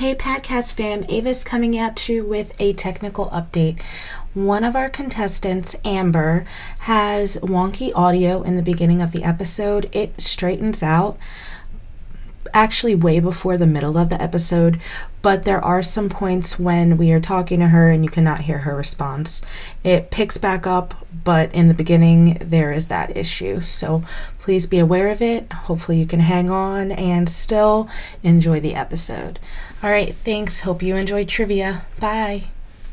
Hey Podcast fam, Avis coming at you with a technical update. One of our contestants, Amber, has wonky audio in the beginning of the episode. It straightens out actually way before the middle of the episode, but there are some points when we are talking to her and you cannot hear her response. It picks back up, but in the beginning there is that issue. So please be aware of it. Hopefully you can hang on and still enjoy the episode. All right, thanks. Hope you enjoy trivia. Bye.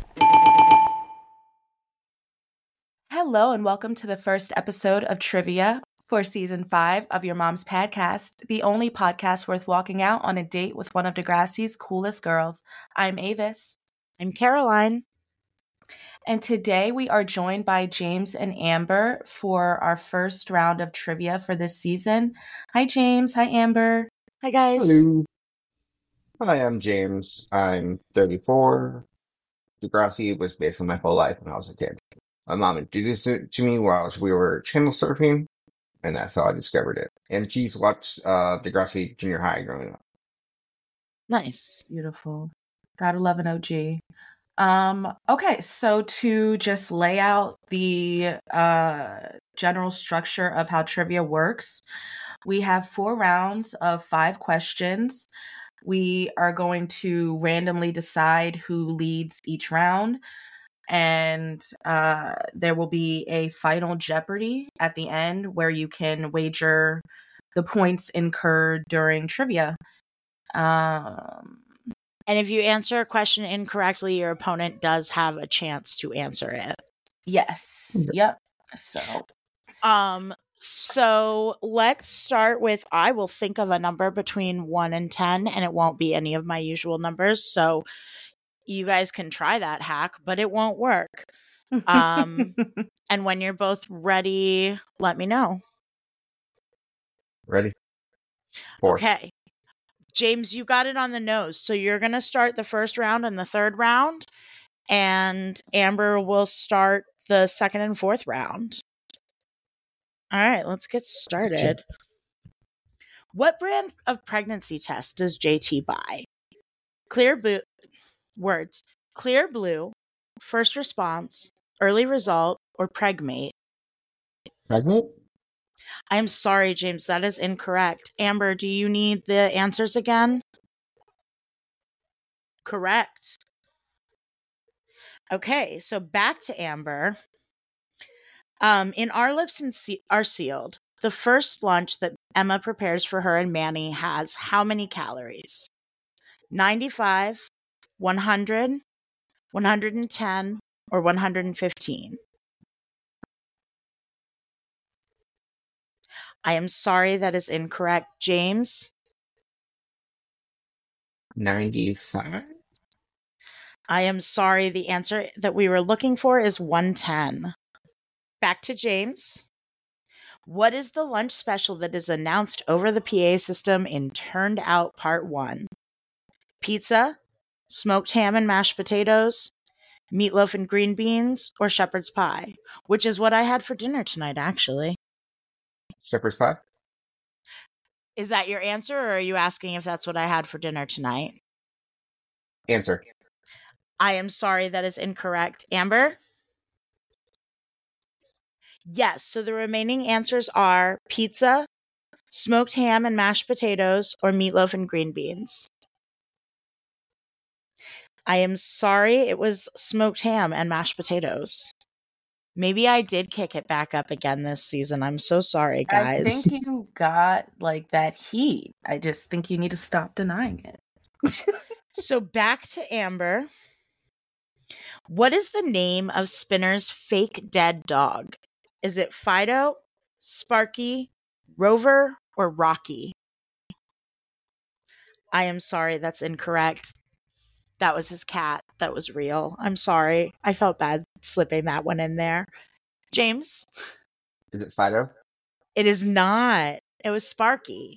Hello and welcome to the first episode of Trivia for Season 5 of Your Mom's Podcast, the only podcast worth walking out on a date with one of Degrassi's coolest girls. I'm Avis. I'm Caroline. And today we are joined by James and Amber for our first round of trivia for this season. Hi, James. Hi, Amber. Hi, guys. Hello. Hi, I'm James. I'm 34. Degrassi was basically my whole life when I was a kid. My mom introduced it to me while we were channel surfing, and that's how I discovered it. And she's watched Degrassi Junior High growing up. Nice. Beautiful. Gotta love an OG. Okay, so to just lay out the general structure of how trivia works, we have 4 rounds of 5 questions. We are going to randomly decide who leads each round, and there will be a final Jeopardy at the end where you can wager the points incurred during trivia. And if you answer a question incorrectly, your opponent does have a chance to answer it. Yes. Yep. So let's start with, I will think of a number between 1 and 10, and it won't be any of my usual numbers. So you guys can try that hack, but it won't work. And when you're both ready, let me know. Ready? 4. Okay. James, you got it on the nose. So you're going to start the first round and the third round, and Amber will start the second and fourth round. All right, let's get started. What brand of pregnancy test does JT buy? Clear Blue, First Response, Early Result, or Pregmate? Pregmate? I'm sorry, James, that is incorrect. Amber, do you need the answers again? Correct. Okay, so back to Amber. In Our Lips Are Sealed, the first lunch that Emma prepares for her and Manny has how many calories? 95, 100, 110, or 115? I am sorry, that is incorrect. James? 95? I am sorry, the answer that we were looking for is 110. Back to James. What is the lunch special that is announced over the PA system in Turned Out Part 1? Pizza, smoked ham and mashed potatoes, meatloaf and green beans, or shepherd's pie? Which is what I had for dinner tonight, actually. Shepherd's pie? Is that your answer, or are you asking if that's what I had for dinner tonight? Answer. I am sorry, that is incorrect. Amber? Yes, so the remaining answers are pizza, smoked ham and mashed potatoes, or meatloaf and green beans. I am sorry, it was smoked ham and mashed potatoes. Maybe I did kick it back up again this season. I'm so sorry, guys. I think you got like that heat. I just think you need to stop denying it. So back to Amber. What is the name of Spinner's fake dead dog? Is it Fido, Sparky, Rover, or Rocky? I am sorry, that's incorrect. That was his cat. That was real. I'm sorry. I felt bad slipping that one in there. James? Is it Fido? It is not. It was Sparky.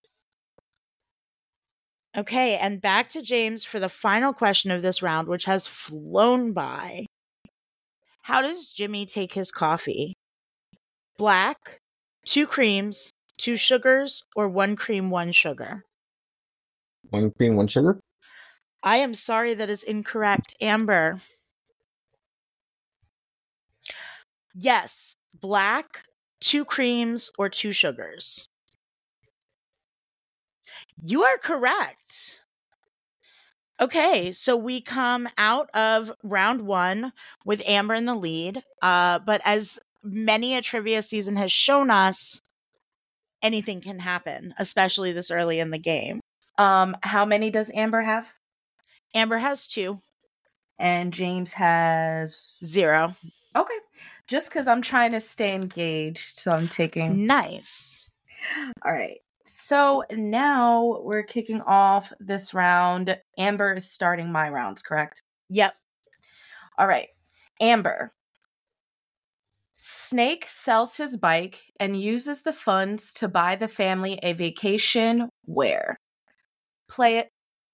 Okay, and back to James for the final question of this round, which has flown by. How does Jimmy take his coffee? Black, 2 creams, 2 sugars, or 1 cream, 1 sugar? 1 cream, 1 sugar? I am sorry, that is incorrect. Amber. Yes, black, 2 creams, or 2 sugars. You are correct. Okay, so we come out of round 1 with Amber in the lead. But as many a trivia season has shown us, anything can happen, especially this early in the game. How many does Amber have? Amber has 2. And James has 0. Okay. Just because I'm trying to stay engaged, so I'm taking. Nice. All right. So now we're kicking off this round. Amber is starting my rounds, correct? Yep. All right. Amber. Snake sells his bike and uses the funds to buy the family a vacation where? Play it.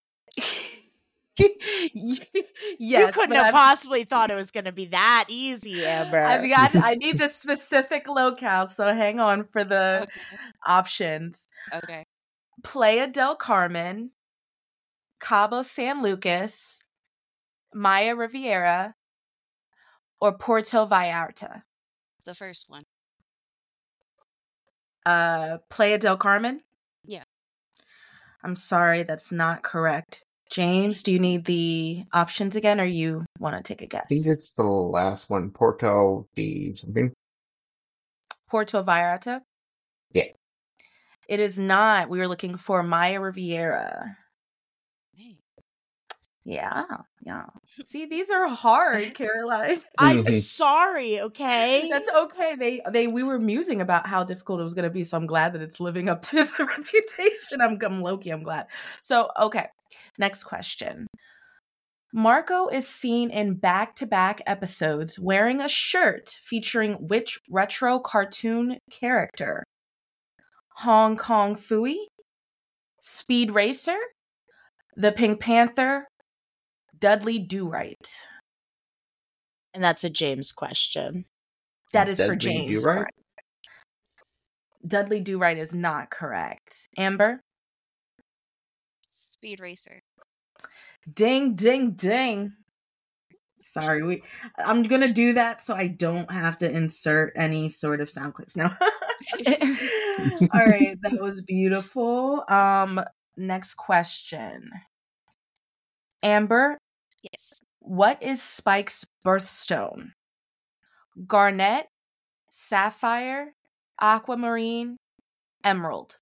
Yes, you couldn't have possibly thought it was going to be that easy, Amber. I need the specific locale, so hang on for the options. Okay. Playa del Carmen, Cabo San Lucas, Maya Riviera, or Puerto Vallarta. The first one. Playa del Carmen? Yeah. I'm sorry, that's not correct. James, do you need the options again, or you want to take a guess? I think it's the last one, Porto de something. Puerto Vallarta? Yeah. It is not. We were looking for Maya Riviera. Hey. Yeah. See, these are hard, Caroline. I'm sorry, okay? That's okay. We were musing about how difficult it was going to be, so I'm glad that it's living up to its reputation. I'm low-key, I'm glad. So, okay. Next question. Marco is seen in back-to-back episodes wearing a shirt featuring which retro cartoon character? Hong Kong Phooey, Speed Racer, the Pink Panther, Dudley Do-Right. And that's a James question. That is Dudley for James. Do-Right? Dudley Do-Right is not correct. Amber? Speed Racer. Ding, ding, ding. Sorry, I'm going to do that so I don't have to insert any sort of sound clips now. All right, that was beautiful. Next question. Amber? Yes. What is Spike's birthstone? Garnet, sapphire, aquamarine, emerald.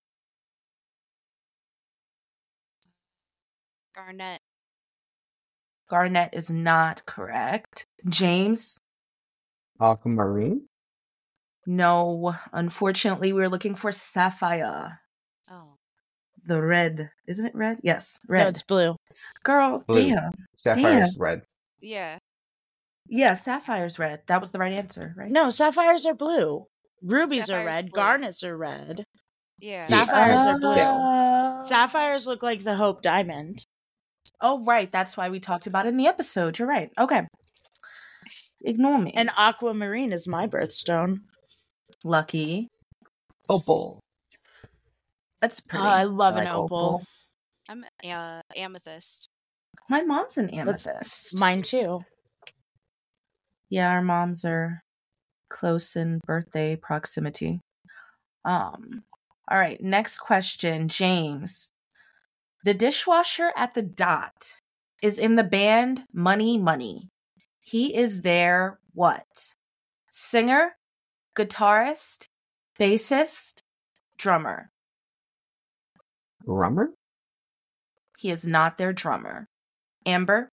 Garnet. Garnet is not correct. James? Aquamarine? No, unfortunately, we're looking for sapphire. Oh. The red. Isn't it red? Yes, red. No, it's blue. Girl, Blue. damn. Sapphire's red. Yeah. Yeah, sapphire's red. That was the right answer, right? No, sapphires are blue. Rubies are Sapphires red. blue. Garnets are red. Yeah. Sapphires are blue. Oh. Sapphires look like the Hope Diamond. Oh, right. That's why we talked about it in the episode. You're right. Okay. Ignore me. And aquamarine is my birthstone. Lucky. Opal. That's pretty. I love an like opal. I'm amethyst. My mom's an amethyst. Mine too. Yeah, our moms are close in birthday proximity. All right, next question, James. The dishwasher at the Dot is in the band Money Money. He is their what? Singer, guitarist, bassist, drummer. Drummer? He is not their drummer. Amber?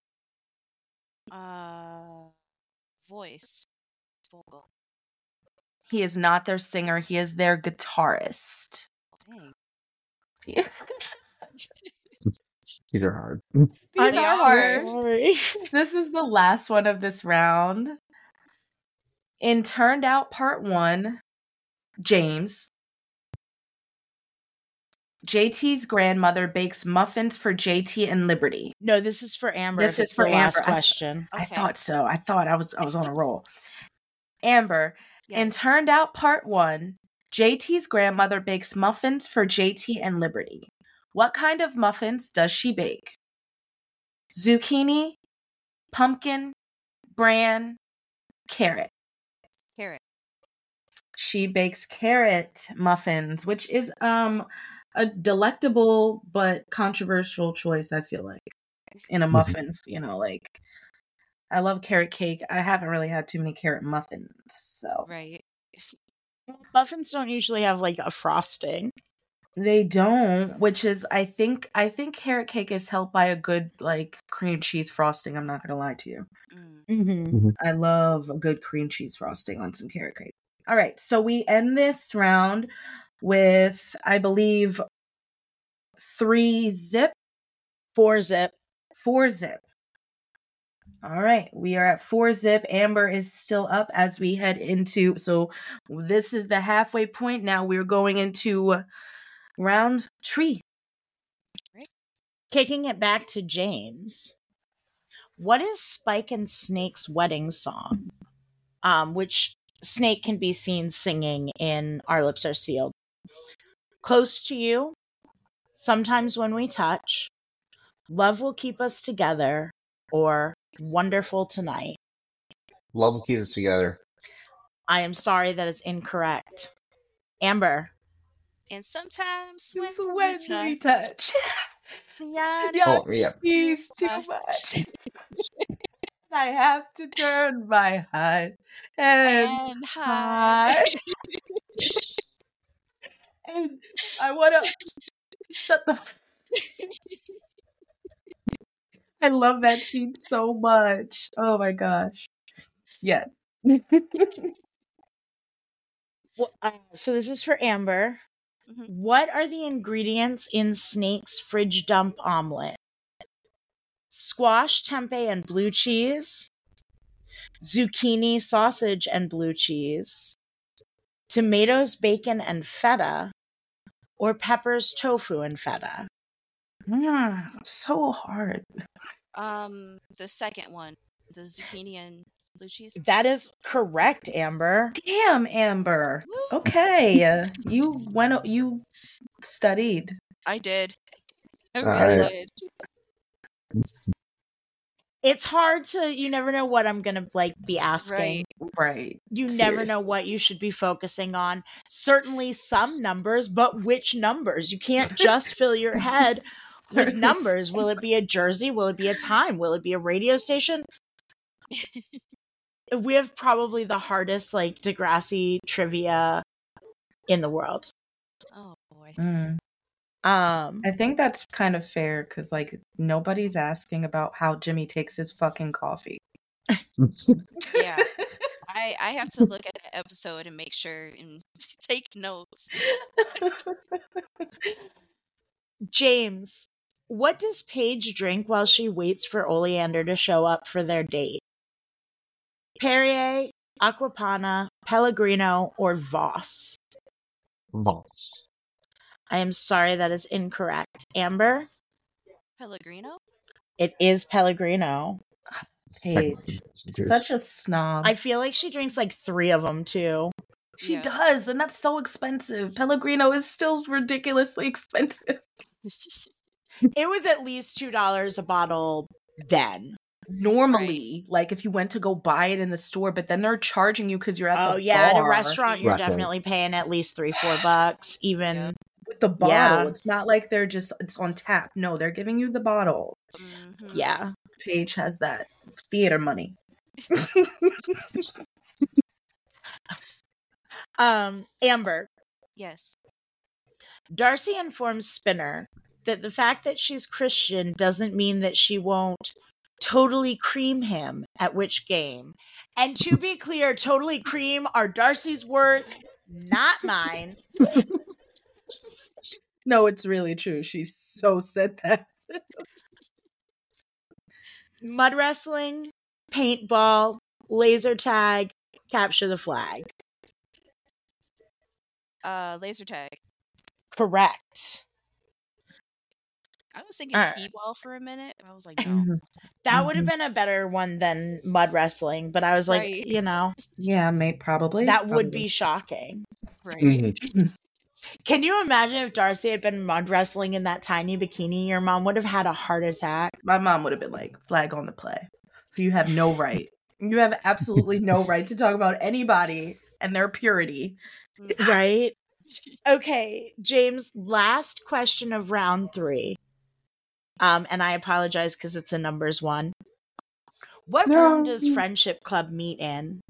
Voice. Vocal. He is not their singer. He is their guitarist. Dang. These are hard. These They are are hard. Sorry. This is the last one of this round. In Turned Out Part 1, James. JT's grandmother bakes muffins for JT and Liberty. No, this is for Amber. This if is it's for the last Amber. question. I Okay. thought so. I thought I was on a roll. Amber, in Yes. Turned Out Part 1, JT's grandmother bakes muffins for JT and Liberty. What kind of muffins does she bake? zucchini, pumpkin, bran, carrot. Carrot. She bakes carrot muffins, which is a delectable but controversial choice, I feel like, in a muffin. You know, like, I love carrot cake. I haven't really had too many carrot muffins, so. Right. Muffins don't usually have like a frosting. They don't, which is I think carrot cake is helped by a good like cream cheese frosting. I'm not gonna lie to you. Mm-hmm. I love a good cream cheese frosting on some carrot cake. All right, so we end this round with, I believe, 3 zip, 4 zip. 4 zip. All right, we are at 4 zip. Amber is still up as we head into, so this is the halfway point. Now we're going into round 3. Kicking it back to James. What is Spike and Snake's wedding song? Which Snake can be seen singing in Our Lips Are Sealed. Close to You, Sometimes When We Touch, Love Will Keep Us Together, or Wonderful Tonight. Love will keep us together. I am sorry, that is incorrect. Amber. And sometimes when we touch. beyond Oh, yeah. He's too much. I have to turn my head and high. And I want to shut the. I love that scene so much. Oh my gosh. Yes. Well, so this is for Amber. Mhm. What are the ingredients in Snake's fridge dump omelet? Squash, tempeh, and blue cheese, zucchini, sausage, and blue cheese, tomatoes, bacon, and feta, or peppers, tofu, and feta. So hard. The second one, the zucchini and blue cheese. That is correct, Amber. Damn, Amber. Woo. Okay, you studied. I did. I Alright. really did. It's hard to, you never know what I'm going to like be asking. Right. You never know what you should be focusing on. Certainly some numbers, but which numbers? You can't just fill your head with numbers. Will it be a jersey? Will it be a time? Will it be a radio station? We have probably the hardest like Degrassi trivia in the world. Oh boy. I think that's kind of fair because like nobody's asking about how Jimmy takes his fucking coffee. Yeah. I have to look at the episode and make sure and take notes. James, what does Paige drink while she waits for Oleander to show up for their date? Perrier, Aquapana, Pellegrino, or Voss? Voss. I am sorry, that is incorrect. Amber? Pellegrino? It is Pellegrino. Paige. Such a snob. I feel like she drinks like 3 of them too. She Yeah. does, and that's so expensive. Pellegrino is still ridiculously expensive. It was at least $2 a bottle then. Normally, like if you went to go buy it in the store, but then they're charging you because you're at the yeah, at a bar restaurant, you're Right. definitely paying at least $3-4, even. Yep. with the bottle. Yeah. It's not like it's on tap. No, they're giving you the bottle. Mhm. Yeah. Paige has that theater money. Amber, Yes. Darcy informs Spinner that the fact that she's Christian doesn't mean that she won't totally cream him at which game. And to be clear, totally cream are Darcy's words, not mine. No, it's really true. She so said that. Mud wrestling, paintball, laser tag, capture the flag. Laser tag. Correct. I was thinking All right. skee ball for a minute. I was like, no. That would have been a better one than mud wrestling, but I was like, Right. you know, Yeah, probably. that would be shocking. Right. Mhm. Can you imagine if Darcy had been mud wrestling in that tiny bikini? Your mom would have had a heart attack. My mom would have been like, flag on the play. You have no right. You have absolutely no right to talk about anybody and their purity. Right? Okay, James, last question of round 3. And I apologize because it's a numbers one. What room does Friendship Club meet in?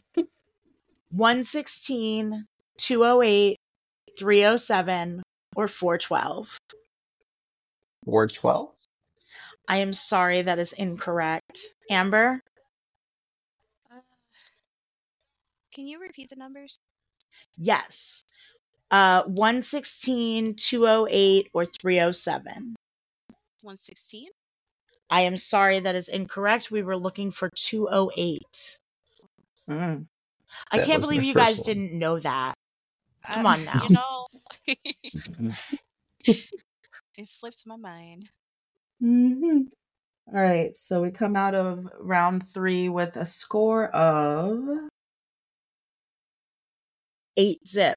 116, 208, 307, or 412? 412? I am sorry, that is incorrect. Amber? Can you repeat the numbers? Yes. 116, 208, or 307? 116? I am sorry, that is incorrect. We were looking for 208. Mm. I That can't was believe my you first guys one. didn't know that. Come on now. It slipped my mind. Mm-hmm. All right, so we come out of round 3 with a score of 8-zip.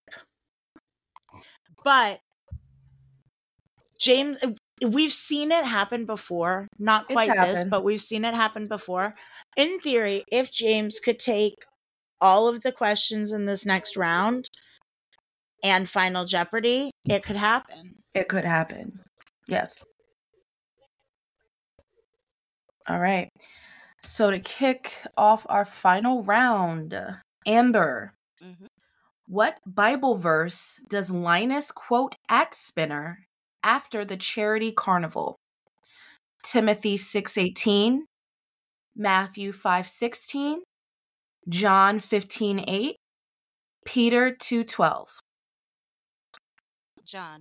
But James, we've seen it happen before. Not quite this, happened. but we've seen it happen before. In theory, if James could take all of the questions in this next round and Final Jeopardy, it could happen. It could happen. Yes. All right. So to kick off our final round, Amber, what Bible verse does Linus quote at Spinner after the charity carnival? Timothy 6:18, Matthew 5:16, John 15:8, Peter 2:12. John.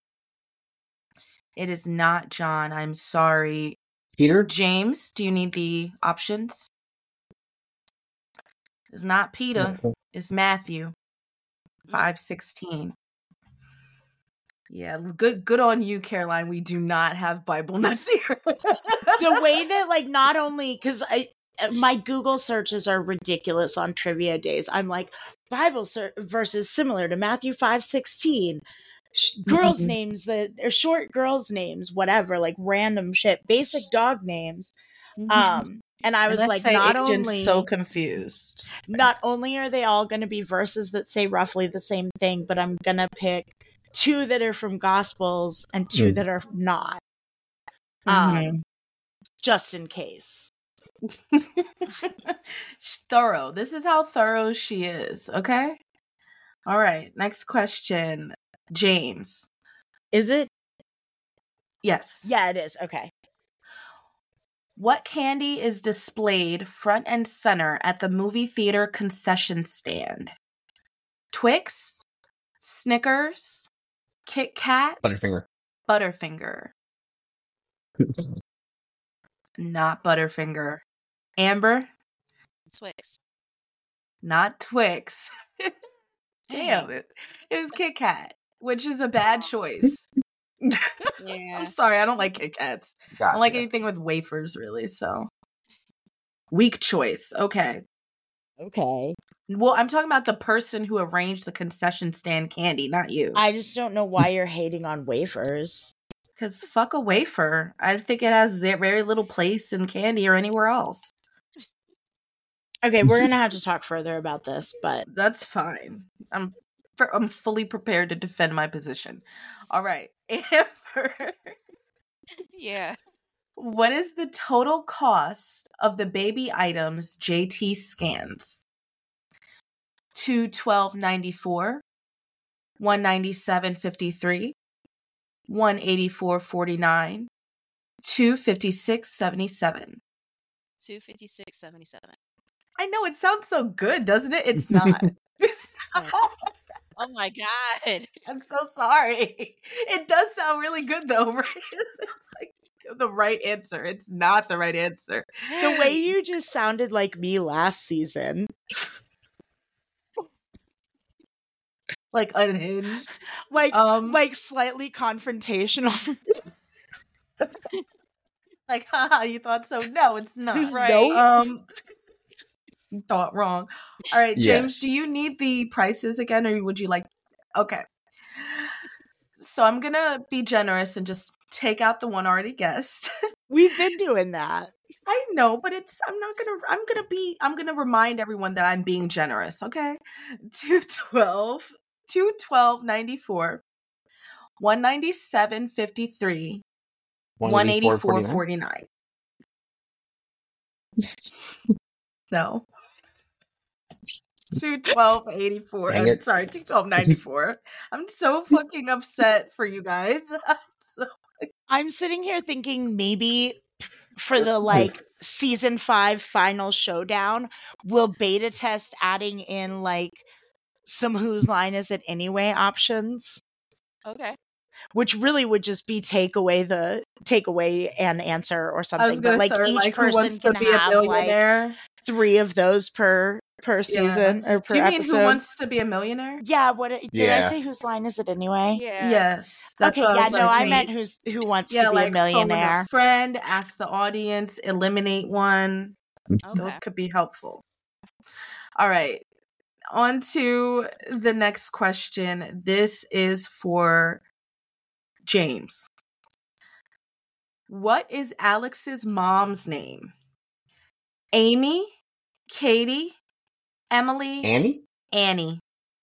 It is not John. I'm sorry. Peter? James, do you need the options? It's not Peter. It's Matthew 5:16. Yeah, good on you, Caroline. We do not have Bible nuts here. The way that, like, not only because my Google searches are ridiculous on trivia days. I'm like, Bible verses similar to Matthew 5:16. Girls' names that are short girls' names, whatever, like random shit, basic dog names. And I was like, not only so confused. Not only are they all going to be verses that say roughly the same thing, but I'm going to pick 2 that are from Gospels and 2 that are not. Just in case. Thorough. This is how thorough she is, okay? All right, next question. James. Is it? Yes. Yeah, it is. Okay. What candy is displayed front and center at the movie theater concession stand? Twix, Snickers, Kit Kat, Butterfinger. Butterfinger. Not Butterfinger. Amber? Twix. Not Twix. Damn it. It was Kit Kat, which is a bad choice. Yeah. I'm sorry, I don't like Kit Kats. Gotcha. I don't like anything with wafers, really, so. Weak choice. Okay. Well, I'm talking about the person who arranged the concession stand candy, not you. I just don't know why you're hating on wafers. Because fuck a wafer. I think it has very little place in candy or anywhere else. Okay, we're going to have to talk further about this, but. That's fine. I'm fully prepared to defend my position. All right. Amber. Yeah. What is the total cost of the baby items JT scans? $212.94, $197.53, $184.49, $256.77. $256.77. I know, it sounds so good, doesn't it? It's not. Oh my god. I'm so sorry. It does sound really good though, right? It's like the right answer. It's not the right answer. The way you just sounded like me last season. Like unhinged. Like slightly confrontational. Like, haha, you thought so? No, it's not. Right. You thought wrong. All right, Yes. James, do you need the prices again, or would you like? Okay. So I'm gonna be generous and just take out the one already guessed. We've been doing that. I know, but I'm gonna remind everyone that I'm being generous, okay? 212.94, 197.53, 184.49. No. 212.84. Dang it. Sorry, 212.94. I'm so fucking upset for you guys. I'm sitting here thinking maybe for the like season 5 final showdown, we'll beta test adding in like some whose line is it anyway options, Okay. which really would just be take away and answer or I was something. gonna But like start, each like, who person wants to can be a have like millionaire? 3 of those per season or per Do you mean episode. who wants to be a millionaire? Yeah, did I say whose line is it anyway? Yeah. Yes. That's Okay, what yeah, was no, like, I meant who wants yeah, to be like a millionaire. phone a friend, ask the audience, eliminate one. Okay. Those could be helpful. All right. On to the next question. This is for James. What is Alex's mom's name? Amy, Katie, Emily, Annie? Annie.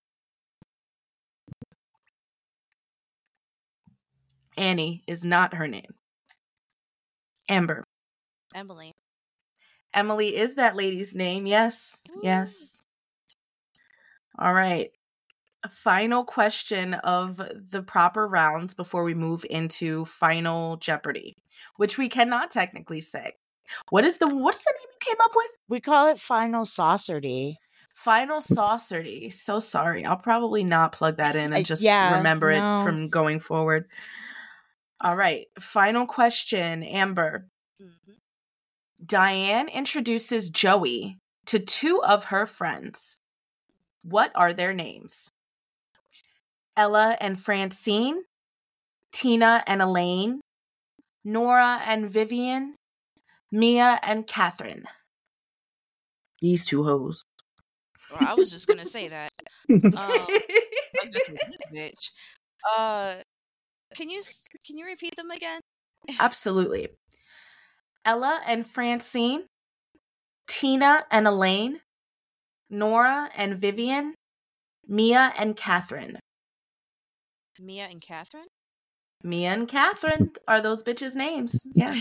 Annie is not her name. Amber. Emily. Emily is that lady's name. Yes. Woo. Yes. All right. A final question of the proper rounds before we move into Final Jeopardy, which we cannot technically say. What's the name you came up with? We call it Final Saucerdy. Final Saucerdy. So sorry. I'll probably not plug that in and just yeah, remember it no. from going forward. All right. Final question, Amber. Mhm. Diane introduces Joey to 2 of her friends. What are their names? Ella and Francine, Tina and Elaine, Nora and Vivian, Mia and Catherine. These 2 hoes. Well, I was just gonna say that. I was gonna say this bitch. Can you repeat them again? Absolutely. Ella and Francine, Tina and Elaine, Nora and Vivian, Mia and Catherine. Mia and Catherine? Mia and Catherine are those bitches' names. Yeah.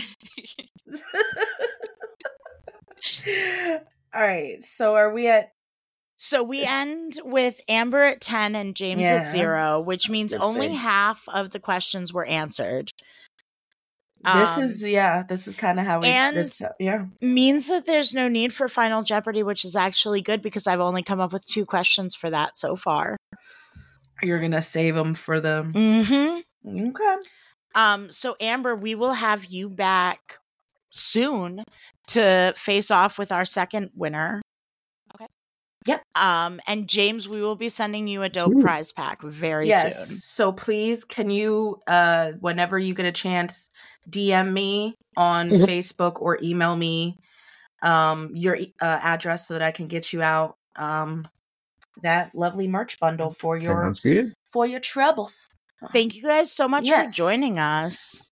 All right. So are we at... So we end with Amber at 10 and James at 0, which means only half of the questions were answered. This is kind of how we... means that there's no need for Final Jeopardy, which is actually good because I've only come up with 2 questions for that so far. You're going to save them for the... Mm-hmm. Okay. So Amber, we will have you back soon to face off with our second winner. Okay. Yep. And James, we will be sending you a dope prize pack very soon. So please, can you, whenever you get a chance, DM me on Facebook or email me your address so that I can get you out that lovely merch bundle for your troubles. Thank you guys so much for joining us.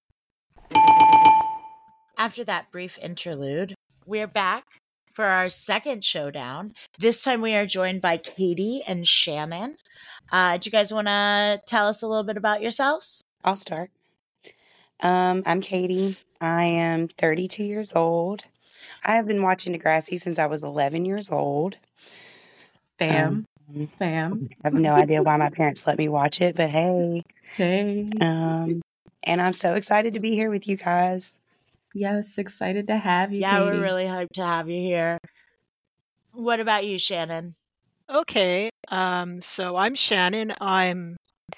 After that brief interlude, we're back for our second showdown. This time we are joined by Katie and Shannon. Do you guys want to tell us a little bit about yourselves? I'll start. I'm Katie. I am 32 years old. I have been watching Degrassi since I was 11 years old. Bam. I have no idea why my parents let me watch it, but hey. And I'm so excited to be here with you guys. Yes, excited to have you. Yeah, Katie. we're really hyped to have you here. What about you, Shannon? Okay, so I'm Shannon. I'm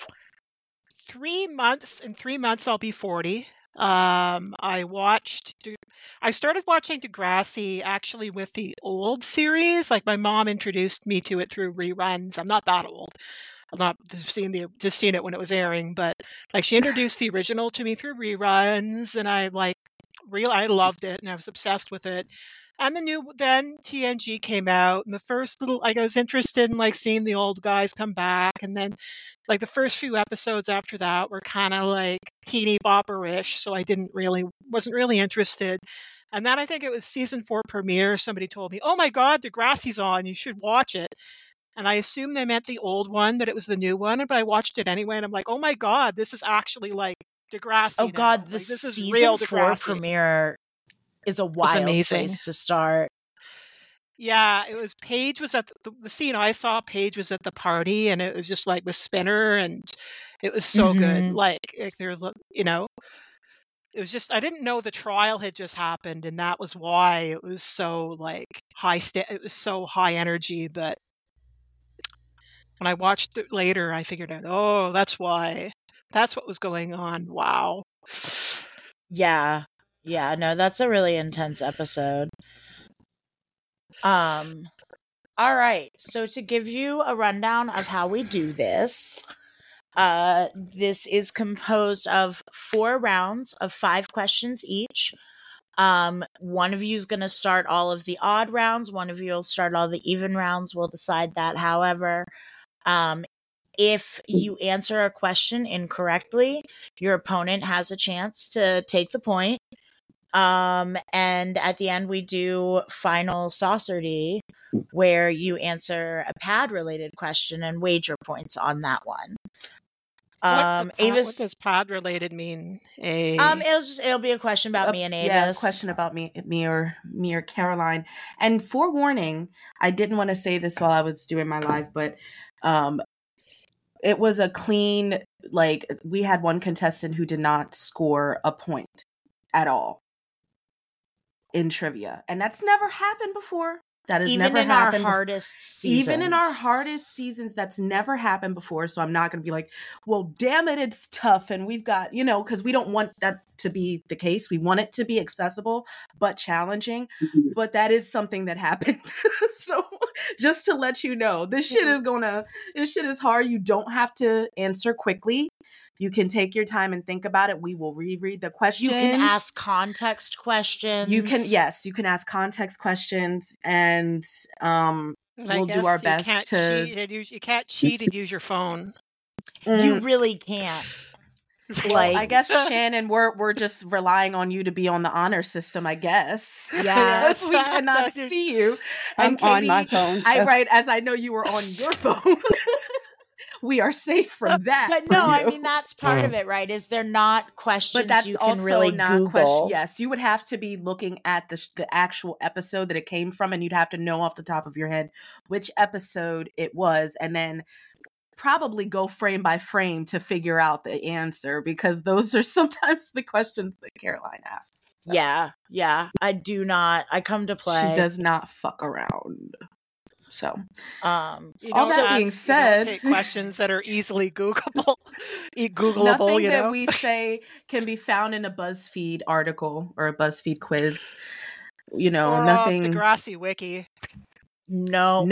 3 months. In 3 months, I'll be 40. I started watching Degrassi actually with the old series. Like my mom introduced me to it through reruns. I'm not that old. I've not seen it when it was airing, but like she introduced the original to me through reruns, and I loved it, and I was obsessed with it. And then TNG came out, and the first little, like, I was interested in like seeing the old guys come back, and then like the first few episodes after that were kind of like teeny bopper-ish, so I wasn't really interested. And then I think it was season 4 premiere. Somebody told me, "Oh my God, Degrassi's on! You should watch it." And I assumed they meant the old one, but it was the new one. But I watched it anyway, and I'm like, "Oh my God, this is actually like Degrassi Oh now. God, the Like, this is season real 4 Degrassi." premiere is a wild amazing. place to start. Yeah, it was. Paige was at the scene I saw. Paige was at the party, and it was just like with Spinner, and it was so good. Mhm. Like there's, it was just, I didn't know the trial had just happened, and that was why it was so like it was so high energy. But when I watched it later, I figured out, oh, that's why. That's what was going on. Wow. Yeah. Yeah, no, that's a really intense episode. All right. So to give you a rundown of how we do this, this is composed of 4 rounds of 5 questions each. One of you is going to start all of the odd rounds. One of you will start all the even rounds. We'll decide that. However, if you answer a question incorrectly, your opponent has a chance to take the point. And at the end, we do final saucerdy, where you answer a pad related question and wager points on that one. What Avis, does pad related mean? it'll be a question about me and Avis. Yeah, a question about me or Caroline. And forewarning, I didn't want to say this while I was doing my live, but it was a clean, like, we had one contestant who did not score a point at all in trivia, and that's never happened before. That has Even never in happened. our hardest seasons. Even in our hardest seasons, that's never happened before. So I'm not going to be like, well, damn it, it's tough. And we've got, because we don't want that to be the case. We want it to be accessible, but challenging. But that is something that happened. So just to let you know, this shit is hard. You don't have to answer quickly. You can take your time and think about it. We will reread the questions. You can ask context questions. You can ask context questions, and we'll do our best to. You can't cheat and use your phone. You really can't. Well, I guess Shannon, we're just relying on you to be on the honor system, I guess. Yeah, we cannot see you. I'm Katie, on my phone. So. As I know you were on your phone. We are safe from that. But no, I mean, that's part of it, right? Is there not questions but that's you can also really not Google? Yes, you would have to be looking at the actual episode that it came from, and you'd have to know off the top of your head which episode it was, and then probably go frame by frame to figure out the answer, because those are sometimes the questions that Caroline asks. So. Yeah. I come to play. She does not fuck around. So, all that being said, take questions that are easily Googleable. Nothing that we say can be found in a BuzzFeed article or a BuzzFeed quiz. Or nothing. Off the Degrassi wiki. No.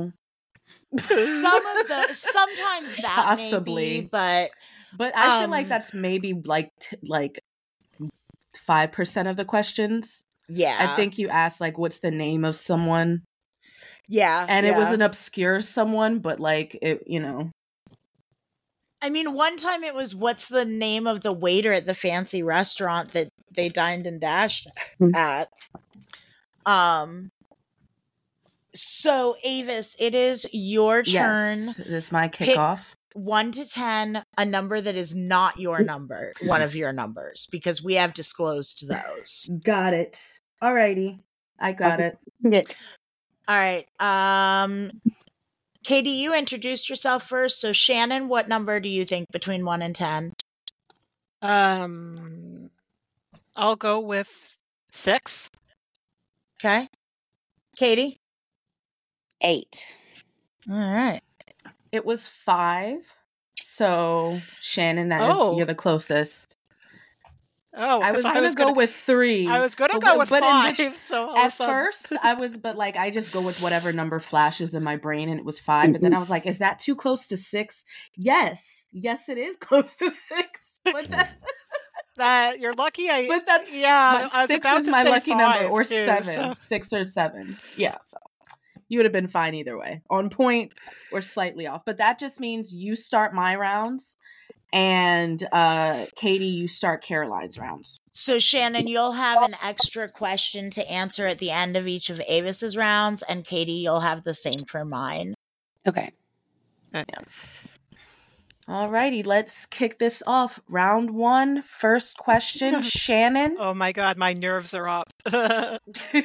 Sometimes that possibly, maybe, but I feel like that's maybe like 5% of the questions. Yeah, I think you asked like, what's the name of someone? Yeah, and it was an obscure someone, but like it, I mean, one time it was, what's the name of the waiter at the fancy restaurant that they dined and dashed at? So Avis, it is your turn. Yes, it is my kickoff. Pick 1 to 10, a number that is not your number, one of your numbers, because we have disclosed those. Got it. Alrighty, I got it. All right. Katie, you introduced yourself first. So Shannon, what number do you think between 1 and 10? I'll go with 6. Okay. Katie? 8. All right. It was 5. So Shannon, you're the closest. Oh, I was going to go with 3. I was going to go with 5. At first, I just go with whatever number flashes in my brain, and it was 5. But then I was like, is that too close to 6? Yes, it is close to 6. But That you're lucky. But that's Yeah, I was 6 about is to my say lucky number, 5 or too. 7, So 6 or 7. Yeah, so you would have been fine either way, on point or slightly off. But that just means you start my rounds, and Katie, you start Caroline's rounds. So Shannon, you'll have an extra question to answer at the end of each of Avis's rounds, and Katie, you'll have the same for mine. Okay. Alrighty, let's kick this off. Round 1, first question, Shannon. oh my God, my nerves are up. And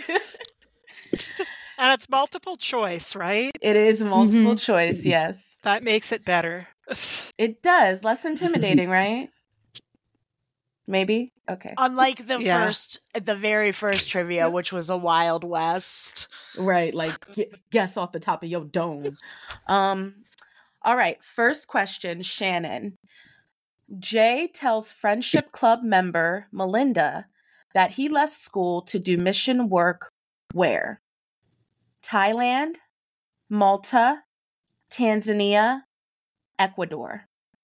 it's multiple choice, right? It is multiple Mhm. choice, yes. That makes it better. It does. Less intimidating, right? Maybe? Okay. Unlike the Yeah. very first trivia, which was a Wild West. Right, like guess off the top of your dome. All right, first question, Shannon. Jay tells Friendship Club member Melinda that he left school to do mission work where? Thailand, Malta, Tanzania, Ecuador.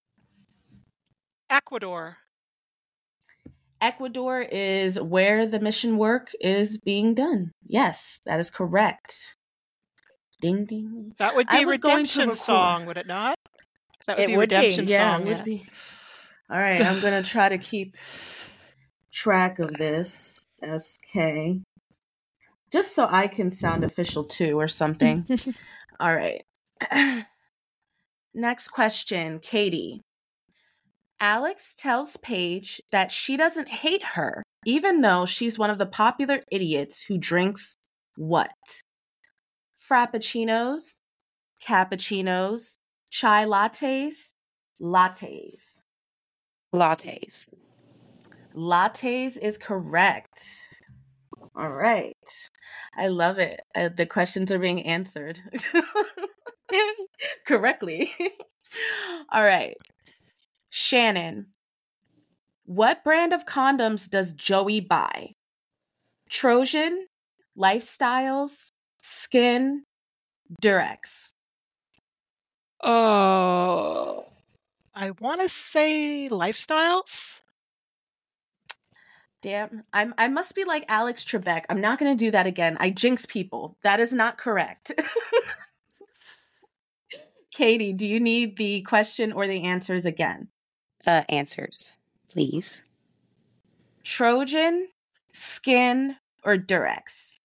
Ecuador. Ecuador is where the mission work is being done. Yes, that is correct. Ding ding. That would I be was going to Redemption record. song, would it not? That would It be would be, Redemption Yeah, song. it would be. All right, I'm going to try to keep track of this, SK. Just so I can sound official too or something. All right. Next question, Katie. Alex tells Paige that she doesn't hate her, even though she's one of the popular idiots who drinks what? Frappuccinos, cappuccinos, chai lattes, lattes. Lattes. Lattes is correct. All right. I love it. The questions are being answered correctly. All right. Shannon, what brand of condoms does Joey buy? Trojan, Lifestyles, Skin, Durex. Oh, I want to say Lifestyles. Damn, I must be like Alex Trebek. I'm not going to do that again. I jinx people. That is not correct. Katie, do you need the question or the answers again? Answers, please. Trojan, Skin, or Durex?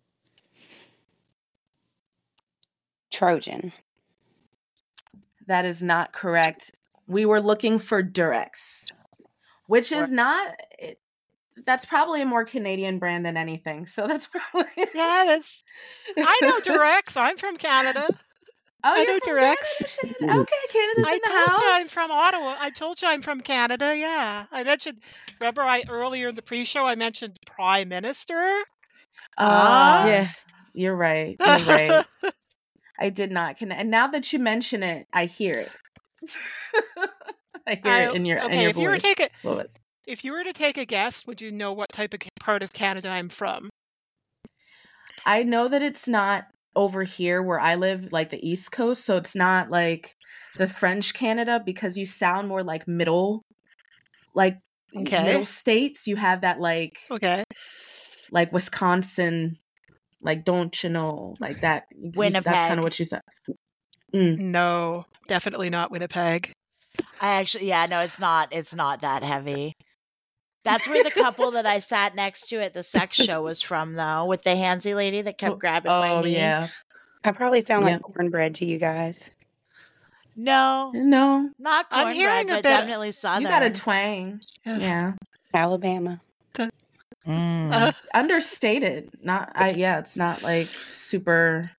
Trojan. That is not correct. We were looking for Durex, which is not... That's probably a more Canadian brand than anything. So that's probably... Yeah, that's. I know Durex. I'm from Canada. Oh, I you're know from Durex. Canada? Okay, Canada's I in the told house. you I'm from Ottawa. I told you I'm from Canada. Yeah, I mentioned. Remember, earlier in the pre-show I mentioned Prime Minister. Yeah, you're right. You're right. I did not connect. And now that you mention it, I hear it. I hear it in your Okay, if voice. if you were to take a guess, would you know what type of part of Canada I'm from? I know that it's not over here where I live, like the East Coast, so it's not like the French Canada, because you sound more like middle states. You have that like Wisconsin, like don't you know, like that. Winnipeg. That's kind of what you said. No, definitely not Winnipeg. It's not that heavy. That's where the couple that I sat next to at the sex show was from, though, with the handsy lady that kept grabbing my knee. Yeah. I probably sound like cornbread to you guys. No, not I'm hearing cornbread, but definitely Southern. You got a twang. Yeah. Alabama. Understated. It's not like super,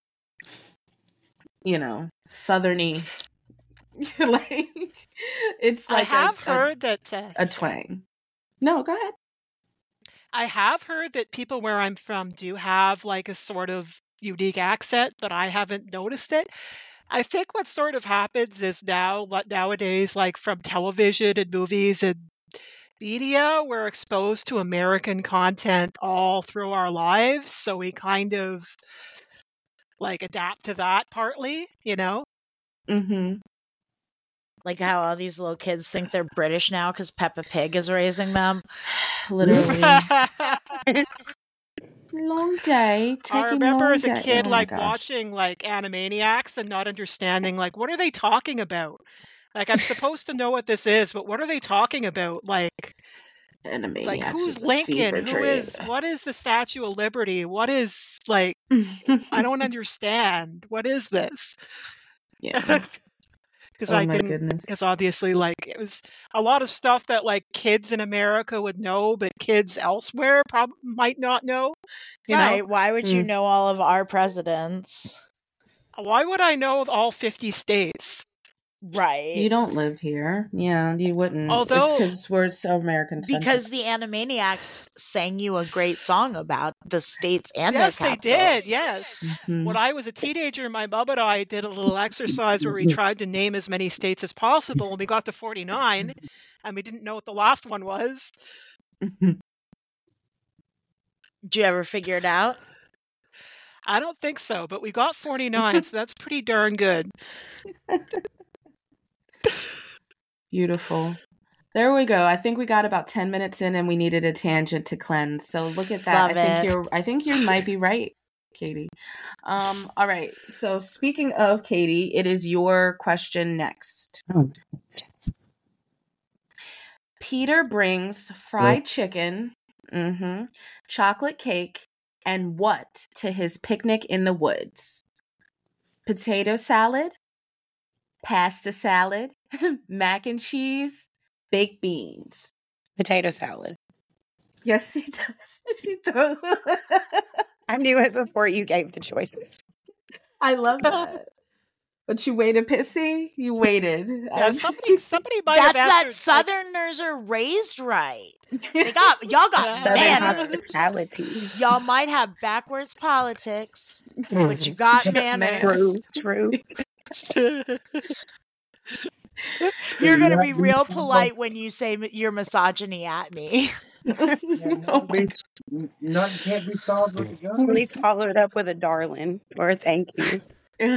southerny. Like it's like I have heard that a twang. No, go ahead. I have heard that people where I'm from do have like a sort of unique accent, but I haven't noticed it. I think what sort of happens is nowadays, like from television and movies and media, we're exposed to American content all through our lives, so we kind of like adapt to that partly, Mm-hmm. Like how all these little kids think they're British now because Peppa Pig is raising them. Literally. Long day. I Taking remember long as a day. kid Oh my like gosh. watching like Animaniacs and not understanding like what are they talking about? Like I'm supposed to know what this is, but what are they talking about? Like Animaniacs who's is a fever Lincoln? dream. What is the Statue of Liberty? What is like I don't understand. What is this? Yeah. Because Oh I my didn't, goodness. because obviously, like, it was a lot of stuff that, like, kids in America would know, but kids elsewhere probably might not know. You know, Right. Why would you know all of our presidents? why would I know all 50 states? Right. You don't live here. Yeah, you wouldn't. Although- it's because we're so American centric. Because the Animaniacs sang you a great song about the states and Yes, their they capitals. did. Yes. Mhm. When I was a teenager, my mom and I did a little exercise where we tried to name as many states as possible, and we got to 49, and we didn't know what the last one was. Did you ever figure it out? I don't think so, but we got 49, so that's pretty darn good. Beautiful. There we go. I think we got about 10 minutes in and we needed a tangent to cleanse. So look at that. Love I think you might be right, Katie. All right. So speaking of Katie, it is your question next. Peter brings fried chicken, chocolate cake, and what to his picnic in the woods? Potato salad, pasta salad, mac and cheese, baked beans. Potato salad. Yes, he does. She throws. I knew it before you gave the choices. I love that. But you waited, Pissy. You waited. Yeah, somebody might have That's that answered. Southerners are raised right. Y'all got Southern manners. hospitality. Y'all might have backwards politics, but you got manners. True. You're gonna be real polite when you say your misogyny at me. Nothing can't be solved with the gun. Please follow it up with a darling or a thank you.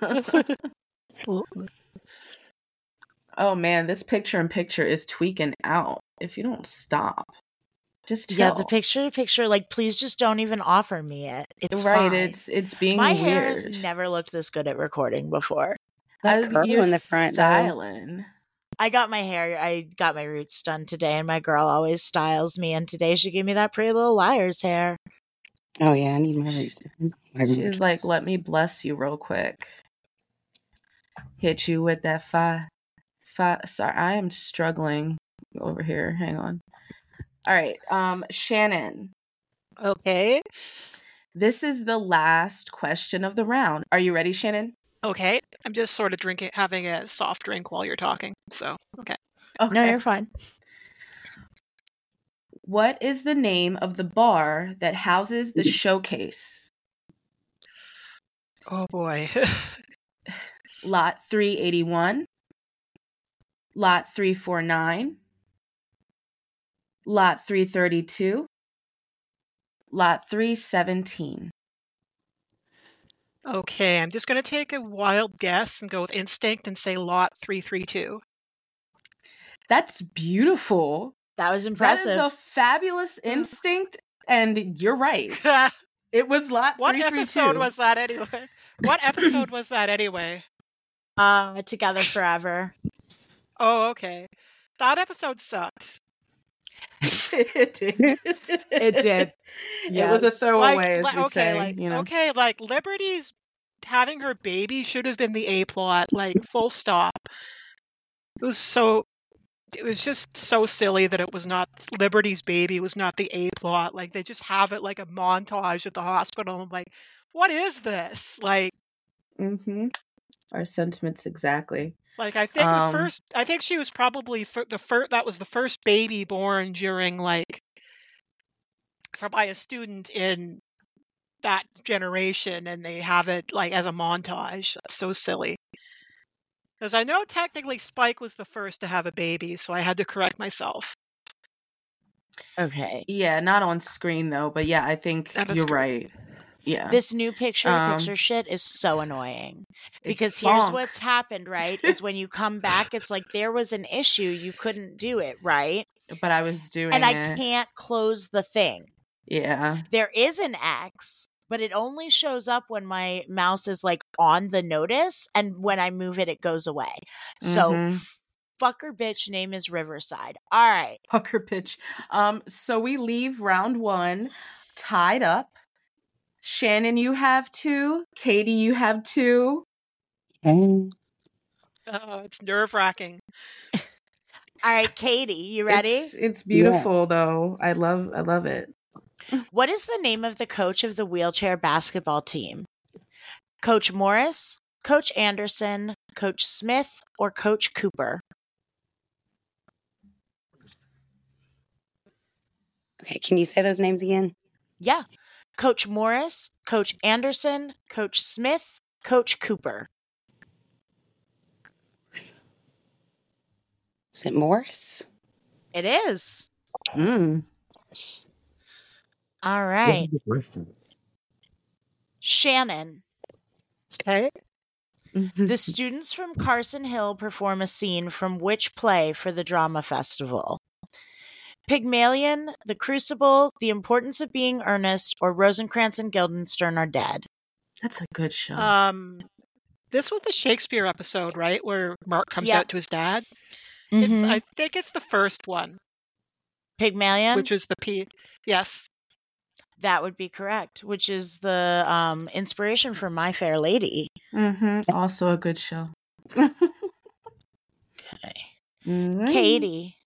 Oh man, this picture-in-picture is tweaking out. If you don't stop, just chill. Yeah, the picture, like, please just don't even offer me it. It's right. fine. It's being My weird. hair has never looked this good at recording before. That curl You're in the front, styling. I got my roots done today, and my girl always styles me, and today she gave me that Pretty Little Liars hair. Oh yeah, I need my roots. She's like, let me bless you real quick. Hit you with that fire. Sorry, I am struggling over here. Hang on. All right, Shannon. Okay. This is the last question of the round. Are you ready, Shannon? Okay. I'm just sort of having a soft drink while you're talking. So, okay. No, you're fine. What is the name of the bar that houses the showcase? Oh boy. Lot 381, Lot 349, Lot 332, Lot 317. Okay, I'm just going to take a wild guess and go with instinct and say lot 332. That's beautiful. That was impressive. That is a fabulous instinct, and you're right. It was lot 332. What episode was that anyway? What episode was that anyway? Together Forever. Oh, okay. That episode sucked. It did. It did. It was a throwaway, as we okay, say. like, you know. okay, like Liberty's having her baby should have been the A plot, like full stop. It was just so silly that it was not Liberty's baby was not the A plot. Like they just have it like a montage at the hospital. I'm like, what is this? Like, Our sentiments exactly. like I think she was probably that was the first baby born during like by a student in that generation, and they have it like as a montage. That's so silly. Because I know technically Spike was the first to have a baby, so I had to correct myself. Okay. Yeah, not on screen though, but yeah, I think That is you're true. right. Yeah. This new picture-to-picture shit is so annoying. Because It's here's bonk. what's happened, right? Is when you come back, it's like there was an issue. You couldn't do it, right? But I was doing And I it. can't close the thing. Yeah. There is an X, but it only shows up when my mouse is like on the notice, and when I move it, it goes away. So, fucker bitch name is Riverside. All right. Fucker pitch. So we leave round 1 tied up. Shannon, you have 2. Katie, you have 2. Oh, it's nerve-wracking. All right, Katie, you ready? It's beautiful though. I love it. What is the name of the coach of the wheelchair basketball team? Coach Morris, Coach Anderson, Coach Smith, or Coach Cooper? Okay, can you say those names again? Yeah. Coach Morris, Coach Anderson, Coach Smith, Coach Cooper. Is it Morris? It is. Mm. All right. Shannon. Okay. The students from Carson Hill perform a scene from which play for the drama festival? Pygmalion, The Crucible, The Importance of Being Earnest, or Rosencrantz and Guildenstern Are Dead? That's a good show. This was the Shakespeare episode, right? Where Mark comes Yep. out to his dad. Mhm. I think it's the first one, Pygmalion? which is the P. Yes. That would be correct, which is the inspiration for My Fair Lady. Also a good show. Okay. Mm. Katie.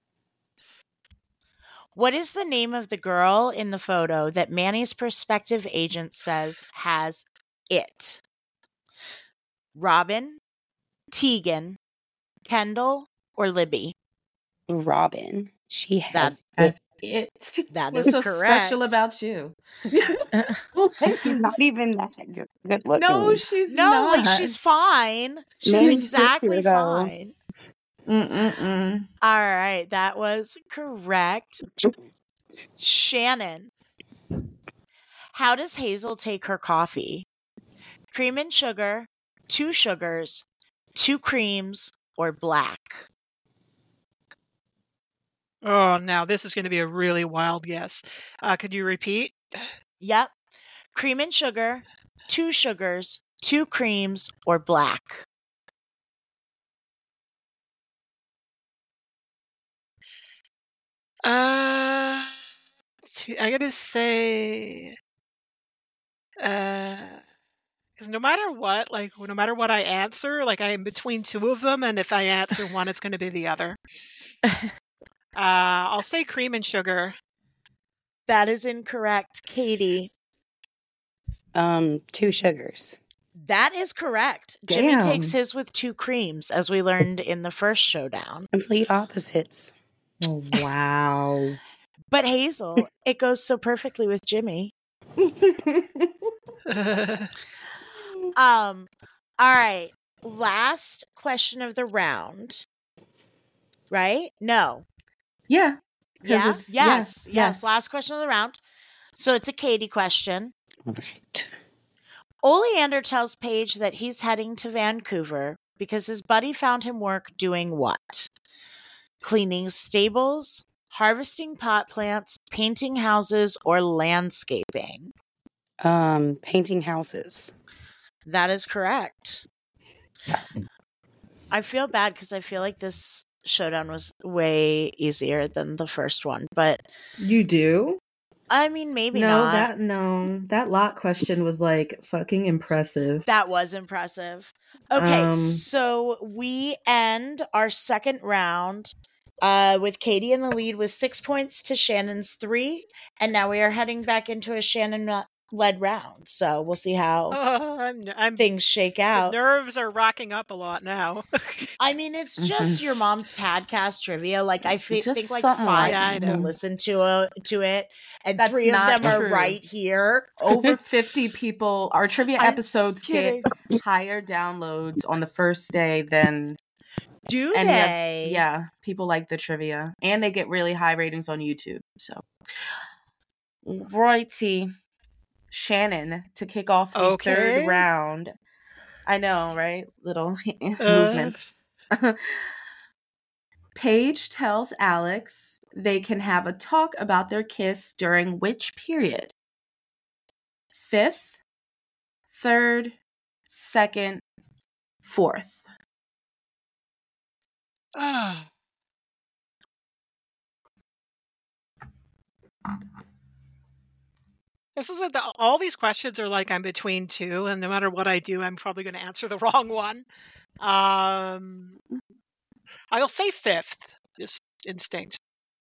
What is the name of the girl in the photo that Manny's prospective agent says has it? Robin, Tegan, Kendall, or Libby? Robin. She has That's it. That What's is so correct. special about you? And she's not even that good looking. No, she's No, not. like she's fine. She's Manny's exactly sister, though. fine. Mm-mm-mm. All right, that was correct. Shannon. How does Hazel take her coffee? Cream and sugar, 2 sugars, 2 creams, or black? Oh, now this is going to be a really wild guess. Could you repeat? Yep. Cream and sugar, 2 sugars, 2 creams, or black? I gotta say, because no matter what, no matter what I answer, I am between 2 of them, and if I answer one, it's going to be the other. I'll say cream and sugar. That is incorrect, Katie. 2 sugars. That is correct. Jimmy Damn. takes his with 2 creams, as we learned in the first showdown. Complete opposites. Oh, wow. But Hazel, it goes so perfectly with Jimmy. All right. Last question of the round. Right? No. Yeah. 'cause Yeah. it's- Yes. Last question of the round. So it's a Katie question. All right. Oleander tells Paige that he's heading to Vancouver because his buddy found him work doing what? Cleaning stables, harvesting pot plants, painting houses, or landscaping? Painting houses. That is correct. I feel bad because I feel like this showdown was way easier than the first one, but You do? I mean, maybe No, not. that lot question was like fucking impressive. That was impressive. Okay, Um, so we end our second round with Katie in the lead with 6 points to Shannon's 3, and now we are heading back into a Shannon-led round. So we'll see how I'm things shake the out. nerves are racking up a lot now. I mean, it's just your mom's podcast trivia. Like I Just think like something 5 like that. people Yeah, I know. listen to it, and That's 3 of not them are true. right here. Over 50 people. Our trivia I'm episodes just get kidding. higher downloads on the first day than Do any they? yeah, people like the trivia. And they get really high ratings on YouTube. So righty. Shannon, to kick off the third Okay. round. I know, right? Little Uh, movements. Paige tells Alex they can have a talk about their kiss during which period? 5th, 3rd, 2nd, 4th. ah. This is all these questions are like I'm between two, and no matter what I do, I'm probably going to answer the wrong one. I'll say 5th, just instinct.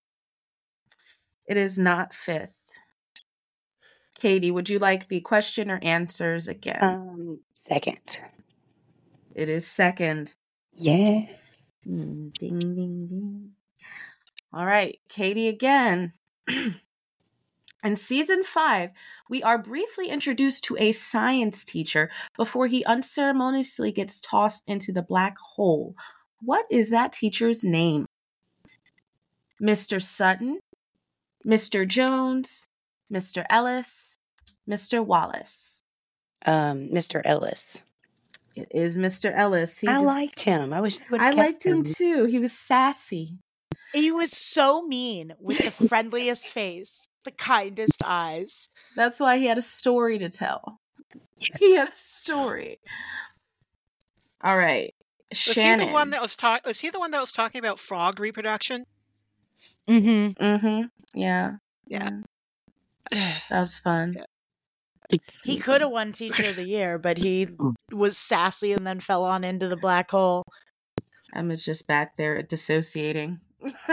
It is not 5th. Katie, would you like the question or answers again? 2nd. It is 2nd. Yeah. Ding, ding, ding. All right, Katie again. In season 5, we are briefly introduced to a science teacher before he unceremoniously gets tossed into the black hole. What is that teacher's name? Mr. Sutton, Mr. Jones, Mr. Ellis, Mr. Wallace. Mr. Ellis. It is Mr. Ellis. I liked him. I wish they would. I liked him too. He was sassy. He was so mean with the friendliest face, the kindest eyes. That's why he had a story to tell. He had a story. All right. Shannon. Was he the one that was talking about frog reproduction? Mm-hmm. Mm-hmm. Yeah. Yeah. That was fun. Yeah. He could have won Teacher of the Year, but he was sassy and then fell on into the black hole. Emma's just back there dissociating.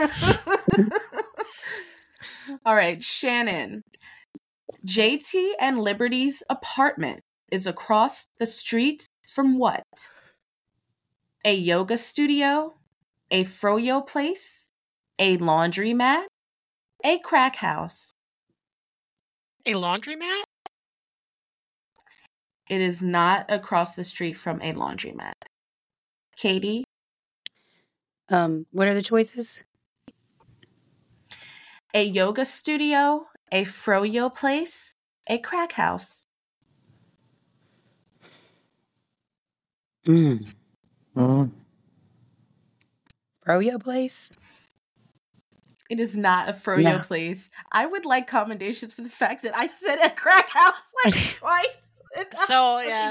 All right, Shannon. JT and Liberty's apartment is across the street from what? A yoga studio, a froyo place, a laundromat, a crack house. A laundromat? It is not across the street from a laundromat. Katie? What are the choices? A yoga studio, a froyo place, a crack house. Froyo place? It is not a froyo place. I would like commendations for the fact that I said a crack house like twice. So, yeah.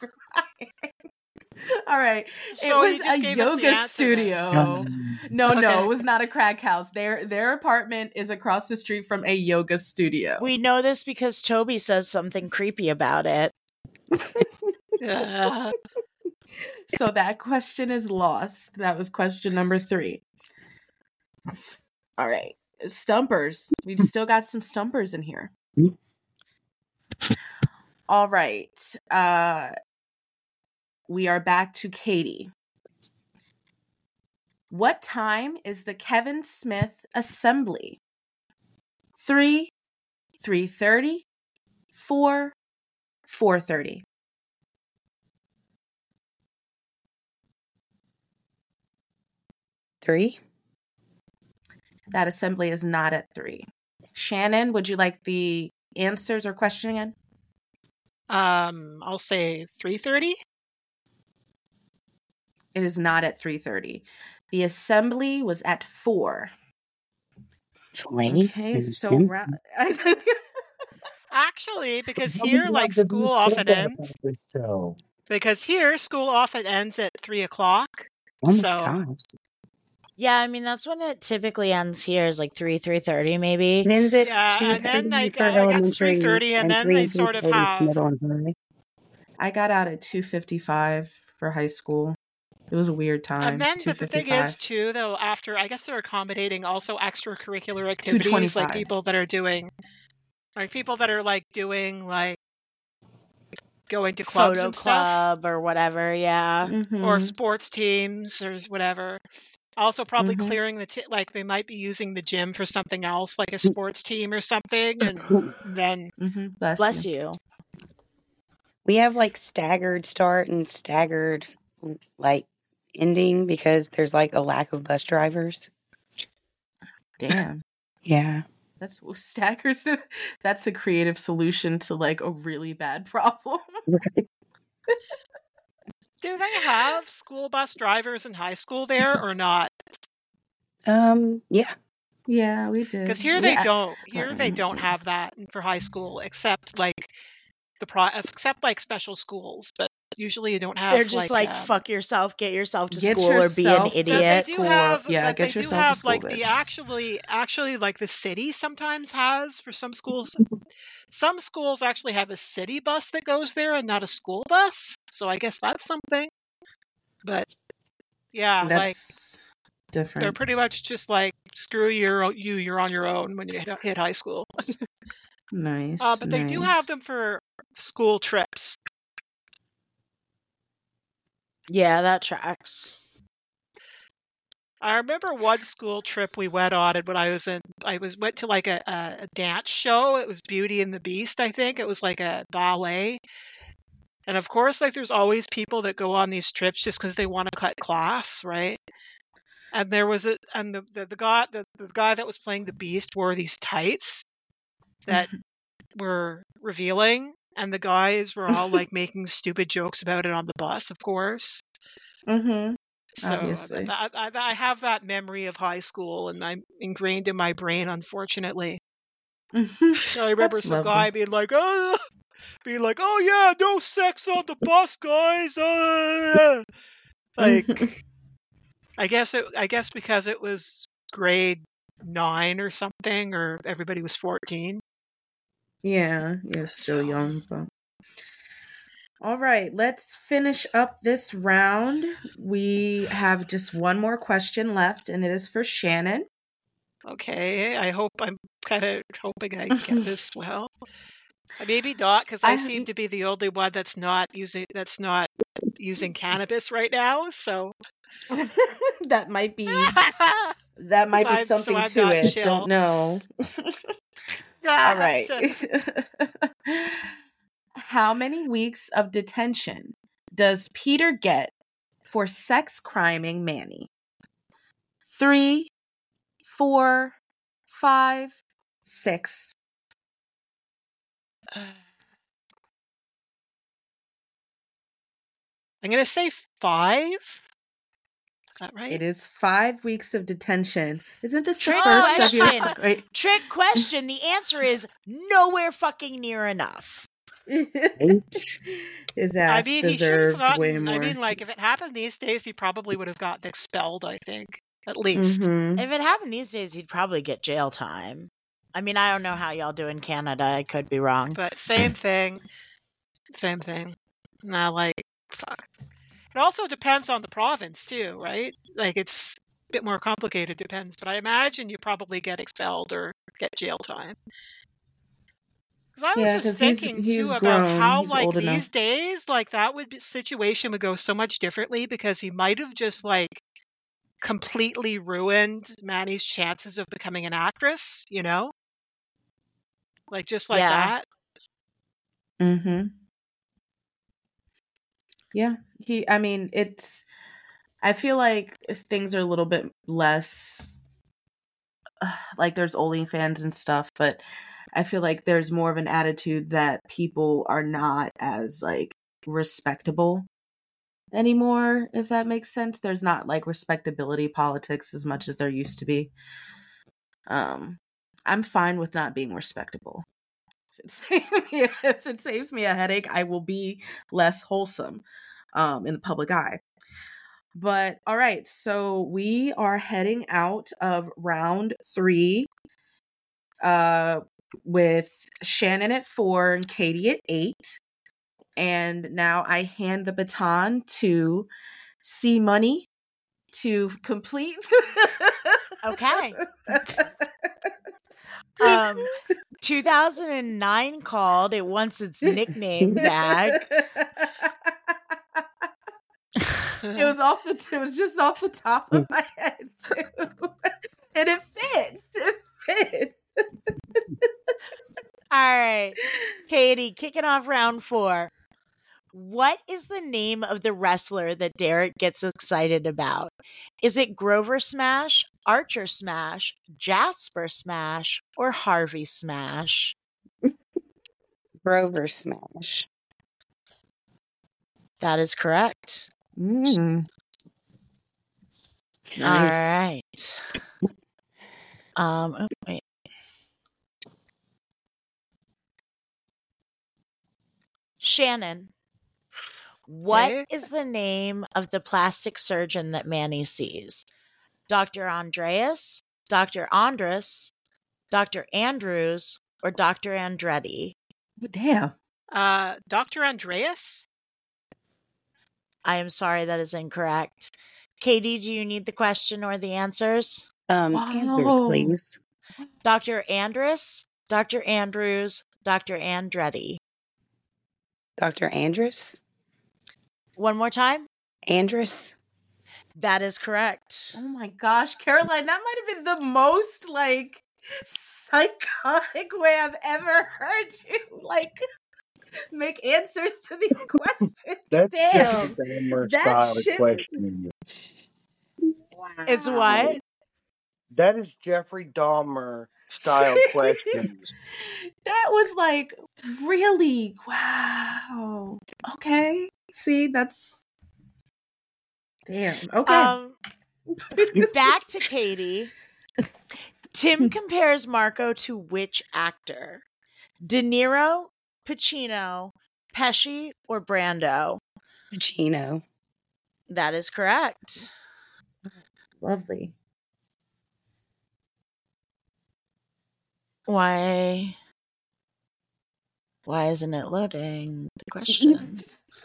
All right. So it was a yoga studio. No, Okay. it was not a crack house. Their apartment is across the street from a yoga studio. We know this because Toby says something creepy about it. Yeah. So that question is lost. That was question number 3. All right. Stumpers. We've still got some stumpers in here. All right. We are back to Katie. What time is the Kevin Smith assembly? 3, 3:30, 4, 4:30. Three? That assembly is not at 3. Shannon, would you like the answers or question again? I'll say 3:30. It is not at 3:30. The assembly was at 4. Okay, so Actually, because How here, many like, times have you school said often that ends. about this show? Because here, school often ends at 3:00. Oh my So, gosh. Yeah, I mean, that's when it typically ends here, is like 3:30 maybe. It ends at yeah, and then 2:30 for I guess elementary 3:30, and then 3 they and sort of 3:30 for have. middle and high. I got out at 2:55 for high school. It was a weird time. And then, but the thing is, 2:55. too, though, after, I guess they're accommodating also extracurricular activities, like 2:25. people that are doing, like, going to clubs Photo and stuff, club or whatever, yeah. or Mhm. sports teams or whatever. Also, probably Mhm. clearing like they might be using the gym for something else, like a sports team or something, and then Mhm. Bless you. We have like staggered start and staggered like ending because there's like a lack of bus drivers. Damn. Yeah. That's stackers. That's a creative solution to like a really bad problem. Do they have school bus drivers in high school there or not? Yeah. Yeah, we did. Because here they don't. Here they don't have that for high school, except like except like special schools. But usually you don't have. They're just like fuck yourself, get yourself to Get school, or be an yourself to idiot. They do have, Yeah, but get they do yourself to have school, like the bitch. actually like the city sometimes has for some schools. Some schools actually have a city bus that goes there and not a school bus. So I guess that's something. But yeah, That's like different. they're pretty much just like screw you're on your own when you hit high school. Nice. But they do have them for school trips. Yeah, that tracks. I remember one school trip we went on, and when went to like a dance show. It was Beauty and the Beast, I think. It was like a ballet. And of course, like there's always people that go on these trips just because they want to cut class, right? And there was the guy that was playing the Beast wore these tights that were revealing, and the guys were all like making stupid jokes about it on the bus, of course. Mm-hmm. So Obviously. I have that memory of high school, and I'm ingrained in my brain, unfortunately. So I remember That's some lovely. guy being like, oh yeah, no sex on the bus, guys. Like, I guess because it was grade 9 or something, or everybody was 14. Yeah, you're still young, but all right, let's finish up this round. We have just one more question left, and it is for Shannon. Okay, I'm kind of hoping I get this well. Maybe not, because I seem to be the only one that's not using cannabis right now. So that might be something to it. Chill. Don't know. All right. How many weeks of detention does Peter get for sex criming Manny? 3, 4, 5, 6. I'm going to say 5. Is that right? It is 5 weeks of detention. Isn't this Trick the first question. of your... Trick question. The answer is nowhere fucking near enough. His ass deserved way more. I mean, like, if it happened these days, he probably would have gotten expelled, I think. At least. Mm-hmm. If it happened these days, he'd probably get jail time. I mean, I don't know how y'all do in Canada. I could be wrong. But same thing. Same thing. Nah, like, fuck. It also depends on the province, too, right? Like, it's a bit more complicated, depends. But I imagine you probably get expelled or get jail time. Because I was just thinking, too, about how, like, these days, like, situation would go so much differently, because he might have just, like, completely ruined Manny's chances of becoming an actress, you know? Like, just like that. Mm-hmm. Yeah. I feel like things are a little bit less, like there's OnlyFans and stuff, but I feel like there's more of an attitude that people are not as, like, respectable anymore, if that makes sense. There's not, like, respectability politics as much as there used to be. I'm fine with not being respectable. If it saves me a headache, I will be less wholesome in the public eye. But all right, so we are heading out of round 3 with Shannon at 4 and Katie at 8. And now I hand the baton to C Money to complete. Okay. 2009 called. It wants its nickname back. It was just off the top of my head too. And it fits. All right. Katie, kicking off round 4. What is the name of the wrestler that Derek gets excited about? Is it Grover Smash, Archer Smash, Jasper Smash, or Harvey Smash? Grover Smash. That is correct. Mm. All Nice. right. Wait. Shannon, what Okay. is the name of the plastic surgeon that Manny sees? Dr. Andreas, Dr. Andres, Dr. Andrews, or Dr. Andretti? Oh, damn. Dr. Andreas? I am sorry, that is incorrect. Katie, do you need the question or the answers? Answers, Whoa. please. Dr. Andrus, Dr. Andrews, Dr. Andretti. Dr. Andrus? One more time. Andrus? That is correct. Oh my gosh, Caroline, that might have been the most like psychotic way I've ever heard you like make answers to these questions. That's Damn. Jeffrey Dahmer That style shit- questioning. It's what? That is Jeffrey Dahmer style questions. That was like really wow. Okay. See, that's damn. Okay. Back to Katie. Tim compares Marco to which actor? De Niro, Pacino, Pesci, or Brando? Pacino. That is correct. Lovely. Why isn't it loading the question?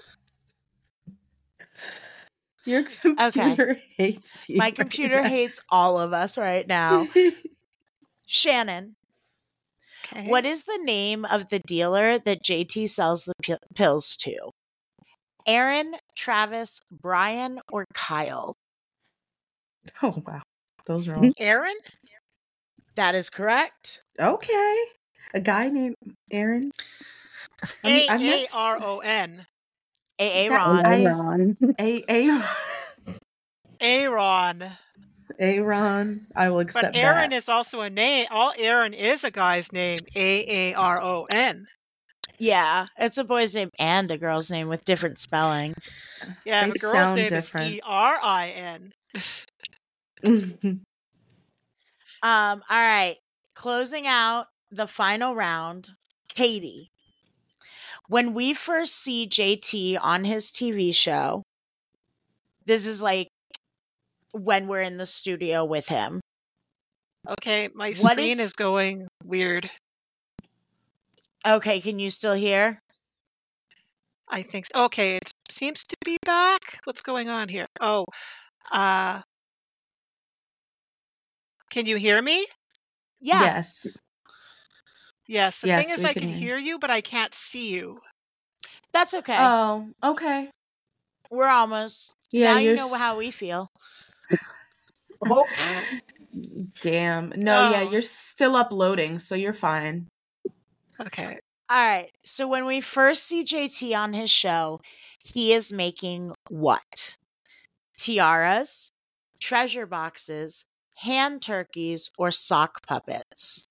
Your computer hates you. My computer hates all of us right now. Shannon, Okay. what is the name of the dealer that JT sells the pills to? Aaron, Travis, Brian, or Kyle? Oh wow. Those are all Aaron? That is correct. okay. A guy named Aaron. I mean, I've met Aaron. Aaron. Aaron. Aaron. Aaron. I will accept But Aaron that. is also a name. All Aaron is a guy's name. Aaron. Yeah, it's a boy's name and a girl's name with different spelling. Yeah, They the girl's sound name different. is Erin. All right. Closing out the final round, Katie. When we first see JT on his TV show, this is like when we're in the studio with him. Okay, my What screen is- is going weird. Okay, can you still hear? I think. Okay, it seems to be back. What's going on here? Oh, can you hear me? Yeah. Yes. Yes. The Yes, thing is, we I can can hear hear you, but I can't see you. That's okay. Oh, okay. We're almost. Yeah, now you you're know how we feel. Oh, Damn. No, yeah, Oh. you're still uploading, so you're fine. Okay. All right. So when we first see JT on his show, he is making what? Tiaras, treasure boxes, hand turkeys, or sock puppets?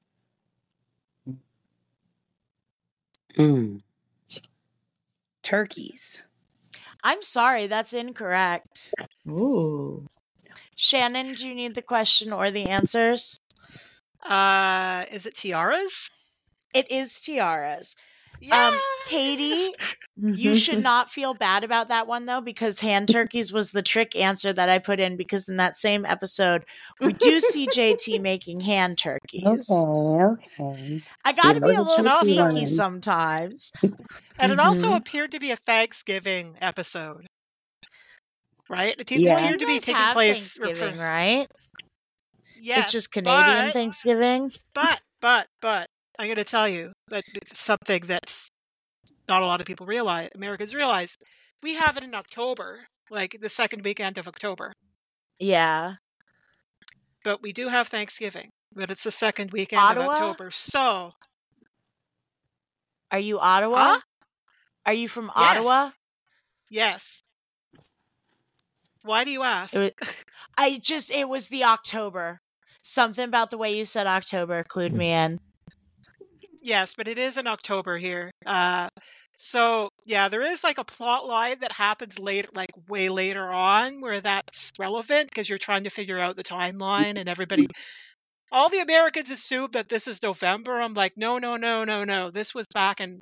Turkeys. I'm sorry, that's incorrect. Ooh. Shannon, do you need the question or the answers? Is it tiaras? It is tiaras. Yeah. Katie, you should not feel bad about that one though, because hand turkeys was the trick answer that I put in, because in that same episode we do see JT making hand turkeys. Okay. I gotta be a Yeah, little just sneaky learn. sometimes. And it also Mhm. appeared to be a Thanksgiving episode. Right? It Yeah. appeared to be You guys taking have place. Thanksgiving, right? Yes. It's just Canadian but, Thanksgiving. But I'm going to tell you that it's something that's not a lot of people realize. Americans realize we have it in October, like the second weekend of October. Yeah. But we do have Thanksgiving, but it's the second weekend Ottawa? of October. So, Are you Ottawa? Huh? Are you from Yes. Ottawa? Yes. Why do you ask? It was the October. Something about the way you said October clued me in. Yes, but it is in October here. So yeah, there is like a plot line that happens later, like way later on, where that's relevant because you're trying to figure out the timeline, and all the Americans assume that this is November. I'm like, no, no, no, no, no. This was back in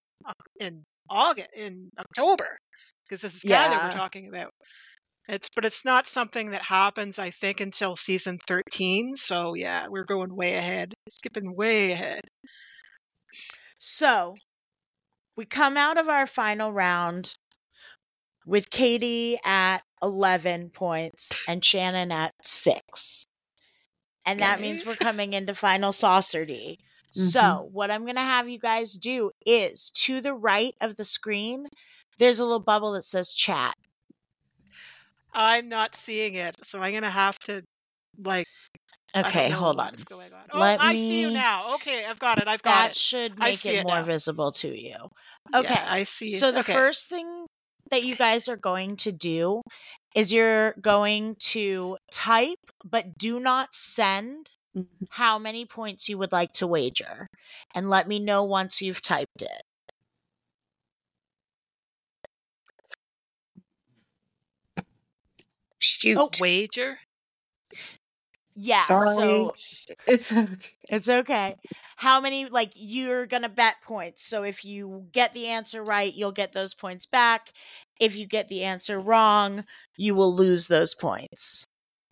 October, because this is Canada we're Yeah. talking about. But it's not something that happens, I think, until season 13. So yeah, we're going way ahead, skipping way ahead. So we come out of our final round with Katie at 11 points and Shannon at 6. And that means we're coming into Final Saucer D. So what I'm going to have you guys do is, to the right of the screen, there's a little bubble that says chat. I'm not seeing it, so I'm gonna have to I Okay, don't know hold on. what's going on. I see you me- now. Okay, I've got it. That should I make see it it more now. visible to you. Yeah, Okay. I see. So the Okay. first thing that you guys are going to do is you're going to type, but do not send how many points you would like to wager. And let me know once you've typed it. Shoot. Oh, Wager? yeah. Sorry. So It's okay. it's okay. How many, you're going to bet points. So if you get the answer right, you'll get those points back. If you get the answer wrong, you will lose those points.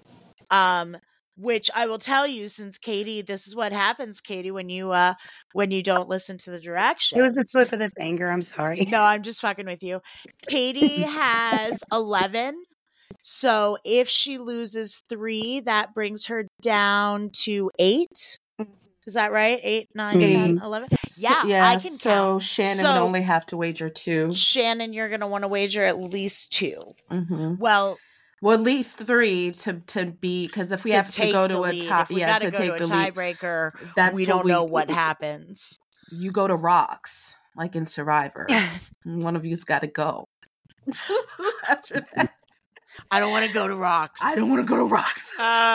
Which I will tell you, since Katie, this is what happens, Katie, when you don't listen to the directions. It was a slip of the finger. I'm sorry. No, I'm just fucking with you. Katie has 11. So if she loses 3, that brings her down to 8. Is that right? 8, 9, 10, 11? Yeah, I can so count. Shannon would only have to wager 2. Shannon, you're going to want to wager at least 2. Mm-hmm. Well, at least 3 to be, because if we have to go to a tie, to take the tiebreaker, we don't know what happens. You go to rocks, like in Survivor. One of you's got to go. After that, I don't want to go to rocks. I don't want to go to rocks.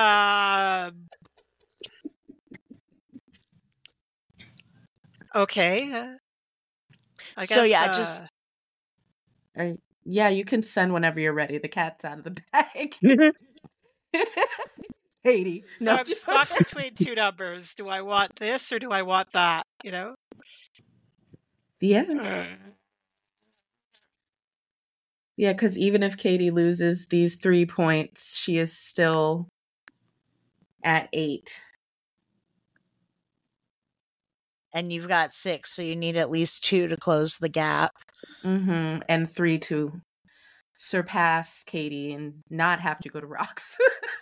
Okay. I guess, so yeah, just yeah, you can send whenever you're ready. The cat's out of the bag. Katie, no, I'm stuck between 2 numbers. Do I want this or do I want that? You know? Yeah. Yeah, because even if Katie loses these 3 points, she is still at 8. And you've got 6, so you need at least 2 to close the gap. Mm-hmm. And 3 to surpass Katie and not have to go to rocks.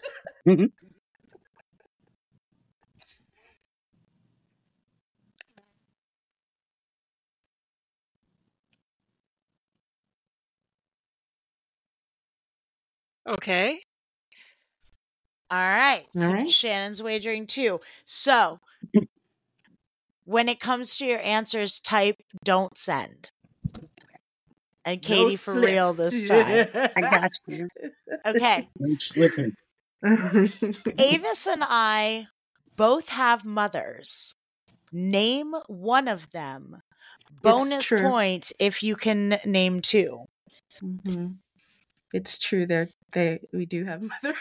Okay. All right. All So right. Shannon's wagering 2. So when it comes to your answers, type "don't send." And Katie, No for real slips. this time. I got you. Okay. I'm slipping. Avis and I both have mothers. Name one of them. Bonus true. point if you can name 2. Mm-hmm. It's true. We do have mothers.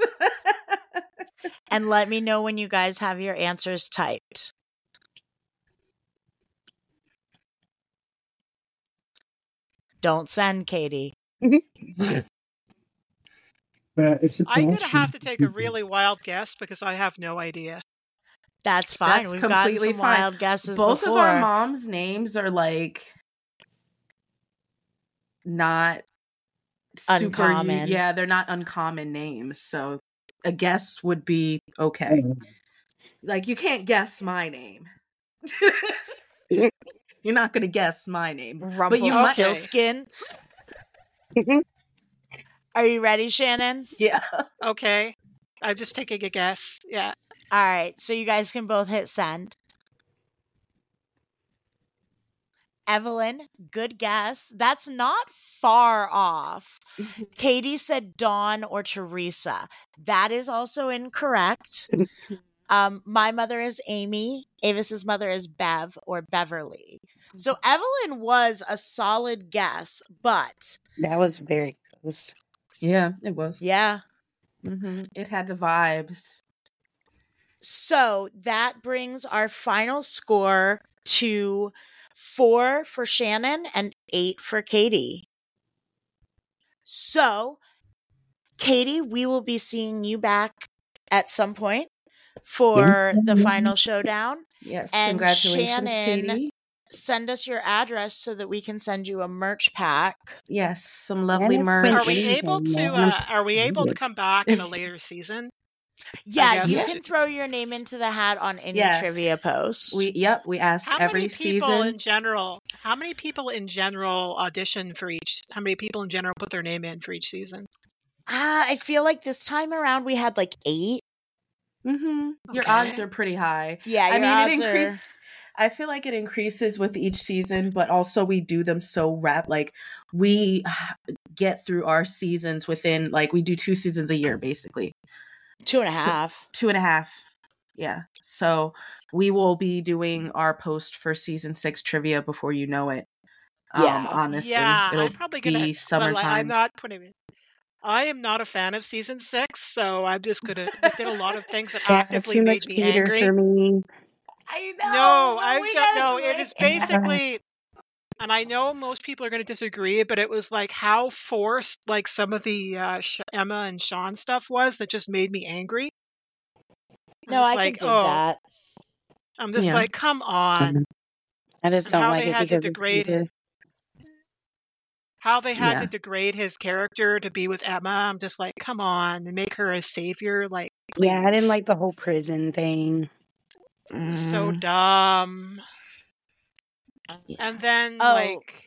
And let me know when you guys have your answers typed. Don't send, Katie. I'm going to have to take a really wild guess because I have no idea. That's fine. That's We've gotten completely some fine. wild guesses Both before. of our moms' names are not super uncommon. Yeah, they're not uncommon names, so a guess would be okay. Like, you can't guess my name. You're not gonna guess my name, but you might. Rumpelstiltskin. Are you ready, Shannon? Yeah. Okay. I'm just taking a guess. Yeah. All right. So you guys can both hit send. Evelyn, good guess. That's not far off. Katie said Dawn or Teresa. That is also incorrect. My mother is Amy. Avis's mother is Bev or Beverly. So Evelyn was a solid guess, but That was very close. Yeah, it was. yeah. It had the vibes. So that brings our final score to 4 for Shannon and 8 for Katie. So, Katie, we will be seeing you back at some point for the final showdown. Yes, And congratulations, Shannon, Katie. send us your address so that we can send you a merch pack. Yes, some lovely it's merch. Are we able to come back in a later season? Yeah, you guess- can throw your name into the hat on any Yes. trivia post. We ask How every many people season. in general? How many people in general audition for each? How many people in general put their name in for each season? I feel like this time around we had like 8. Your Okay. odds are pretty high. Yeah, I your mean, odds it are- increases. I feel like it increases with each season, but also we do them so like we get through our seasons within like we do 2 seasons a year basically. 2.5. 2.5. Yeah. So we will be doing our post for season 6 trivia before you know it. Yeah. Honestly, Yeah, it'll I'm probably be gonna. summertime. I'm not putting it. I am not a fan of season 6, so I'm just gonna. They did a lot of things that actively Too made much me Peter angry. for me. I No, but I'm we just gotta no. do It it. is basically, and I know most people are going to disagree, but it was like how forced like some of the Emma and Sean stuff was that just made me angry. I'm No, just I like, can dig that. I'm just Yeah. like, come on. I just And don't how like they it had to because of degrade Peter. how they had to Yeah. degrade his character to be with Emma. I'm just like, come on, and make her a savior. Like, Yeah, I didn't please. like the whole prison thing. It was so dumb. Yeah. And then Oh.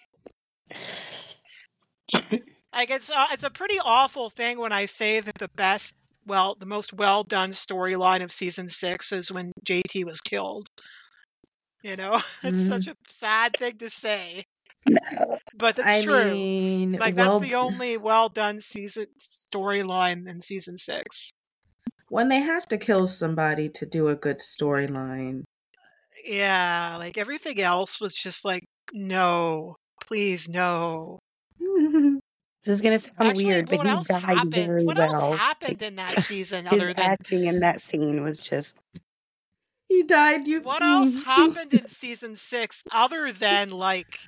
like it's a pretty awful thing when I say that the most well done storyline of season 6 is when JT was killed. You know, it's such a sad thing to say, but it's I true. mean, Like that's the only well done season storyline in season 6. when they have to kill somebody to do a good storyline. Yeah, like everything else was just like, no, please, no. This is gonna sound Actually, weird, but what he else died happened? very What well. else happened in that season His other than acting in that scene was just He died. what else happened in season 6 other than like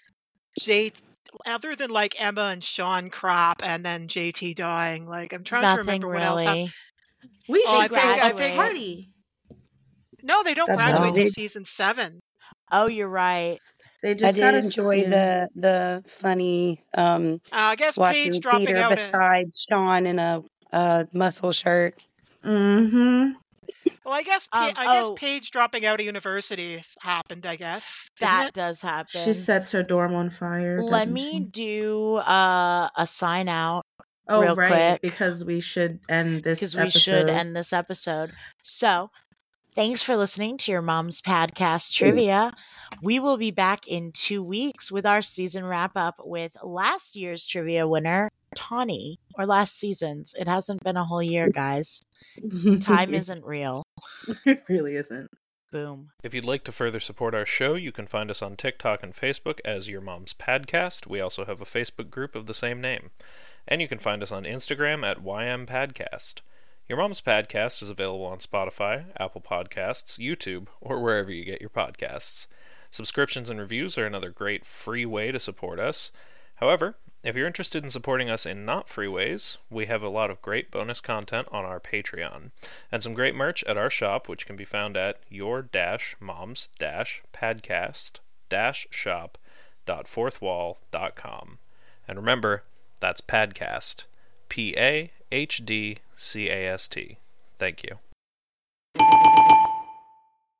other than like Emma and Sean crap and then JT dying? Like I'm trying to Nothing remember what else happened. really. We Oh, should I throw think- a party. No, they don't That's graduate all. till season 7. Oh, you're right. They I just did gotta enjoy see- the funny I guess watching Paige dropping Peter out. beside Sean in a muscle shirt. Mhm. Well, I guess Um, I guess oh. Paige dropping out of university has happened. I guess didn't That it? does happen. She sets her dorm on fire. Let doesn't me she? do a sign out Oh, real right. quick. Because we should end this because episode. we should end this episode. So, thanks for listening to your mom's podcast trivia. We will be back in 2 weeks with our season wrap up with last year's trivia winner, Tawny, or last season's. It hasn't been a whole year, guys. Time isn't real. It really isn't. Boom. If you'd like to further support our show, you can find us on TikTok and Facebook as Your Mom's Padcast. We also have a Facebook group of the same name. And you can find us on Instagram at YMPadcast. Your Mom's Padcast is available on Spotify, Apple Podcasts, YouTube, or wherever you get your podcasts. Subscriptions and reviews are another great free way to support us. However, if you're interested in supporting us in not free ways, we have a lot of great bonus content on our Patreon, and some great merch at our shop, which can be found at your-moms-padcast-shop.fourthwall.com. And remember, that's Padcast. Pahdcast. Thank you.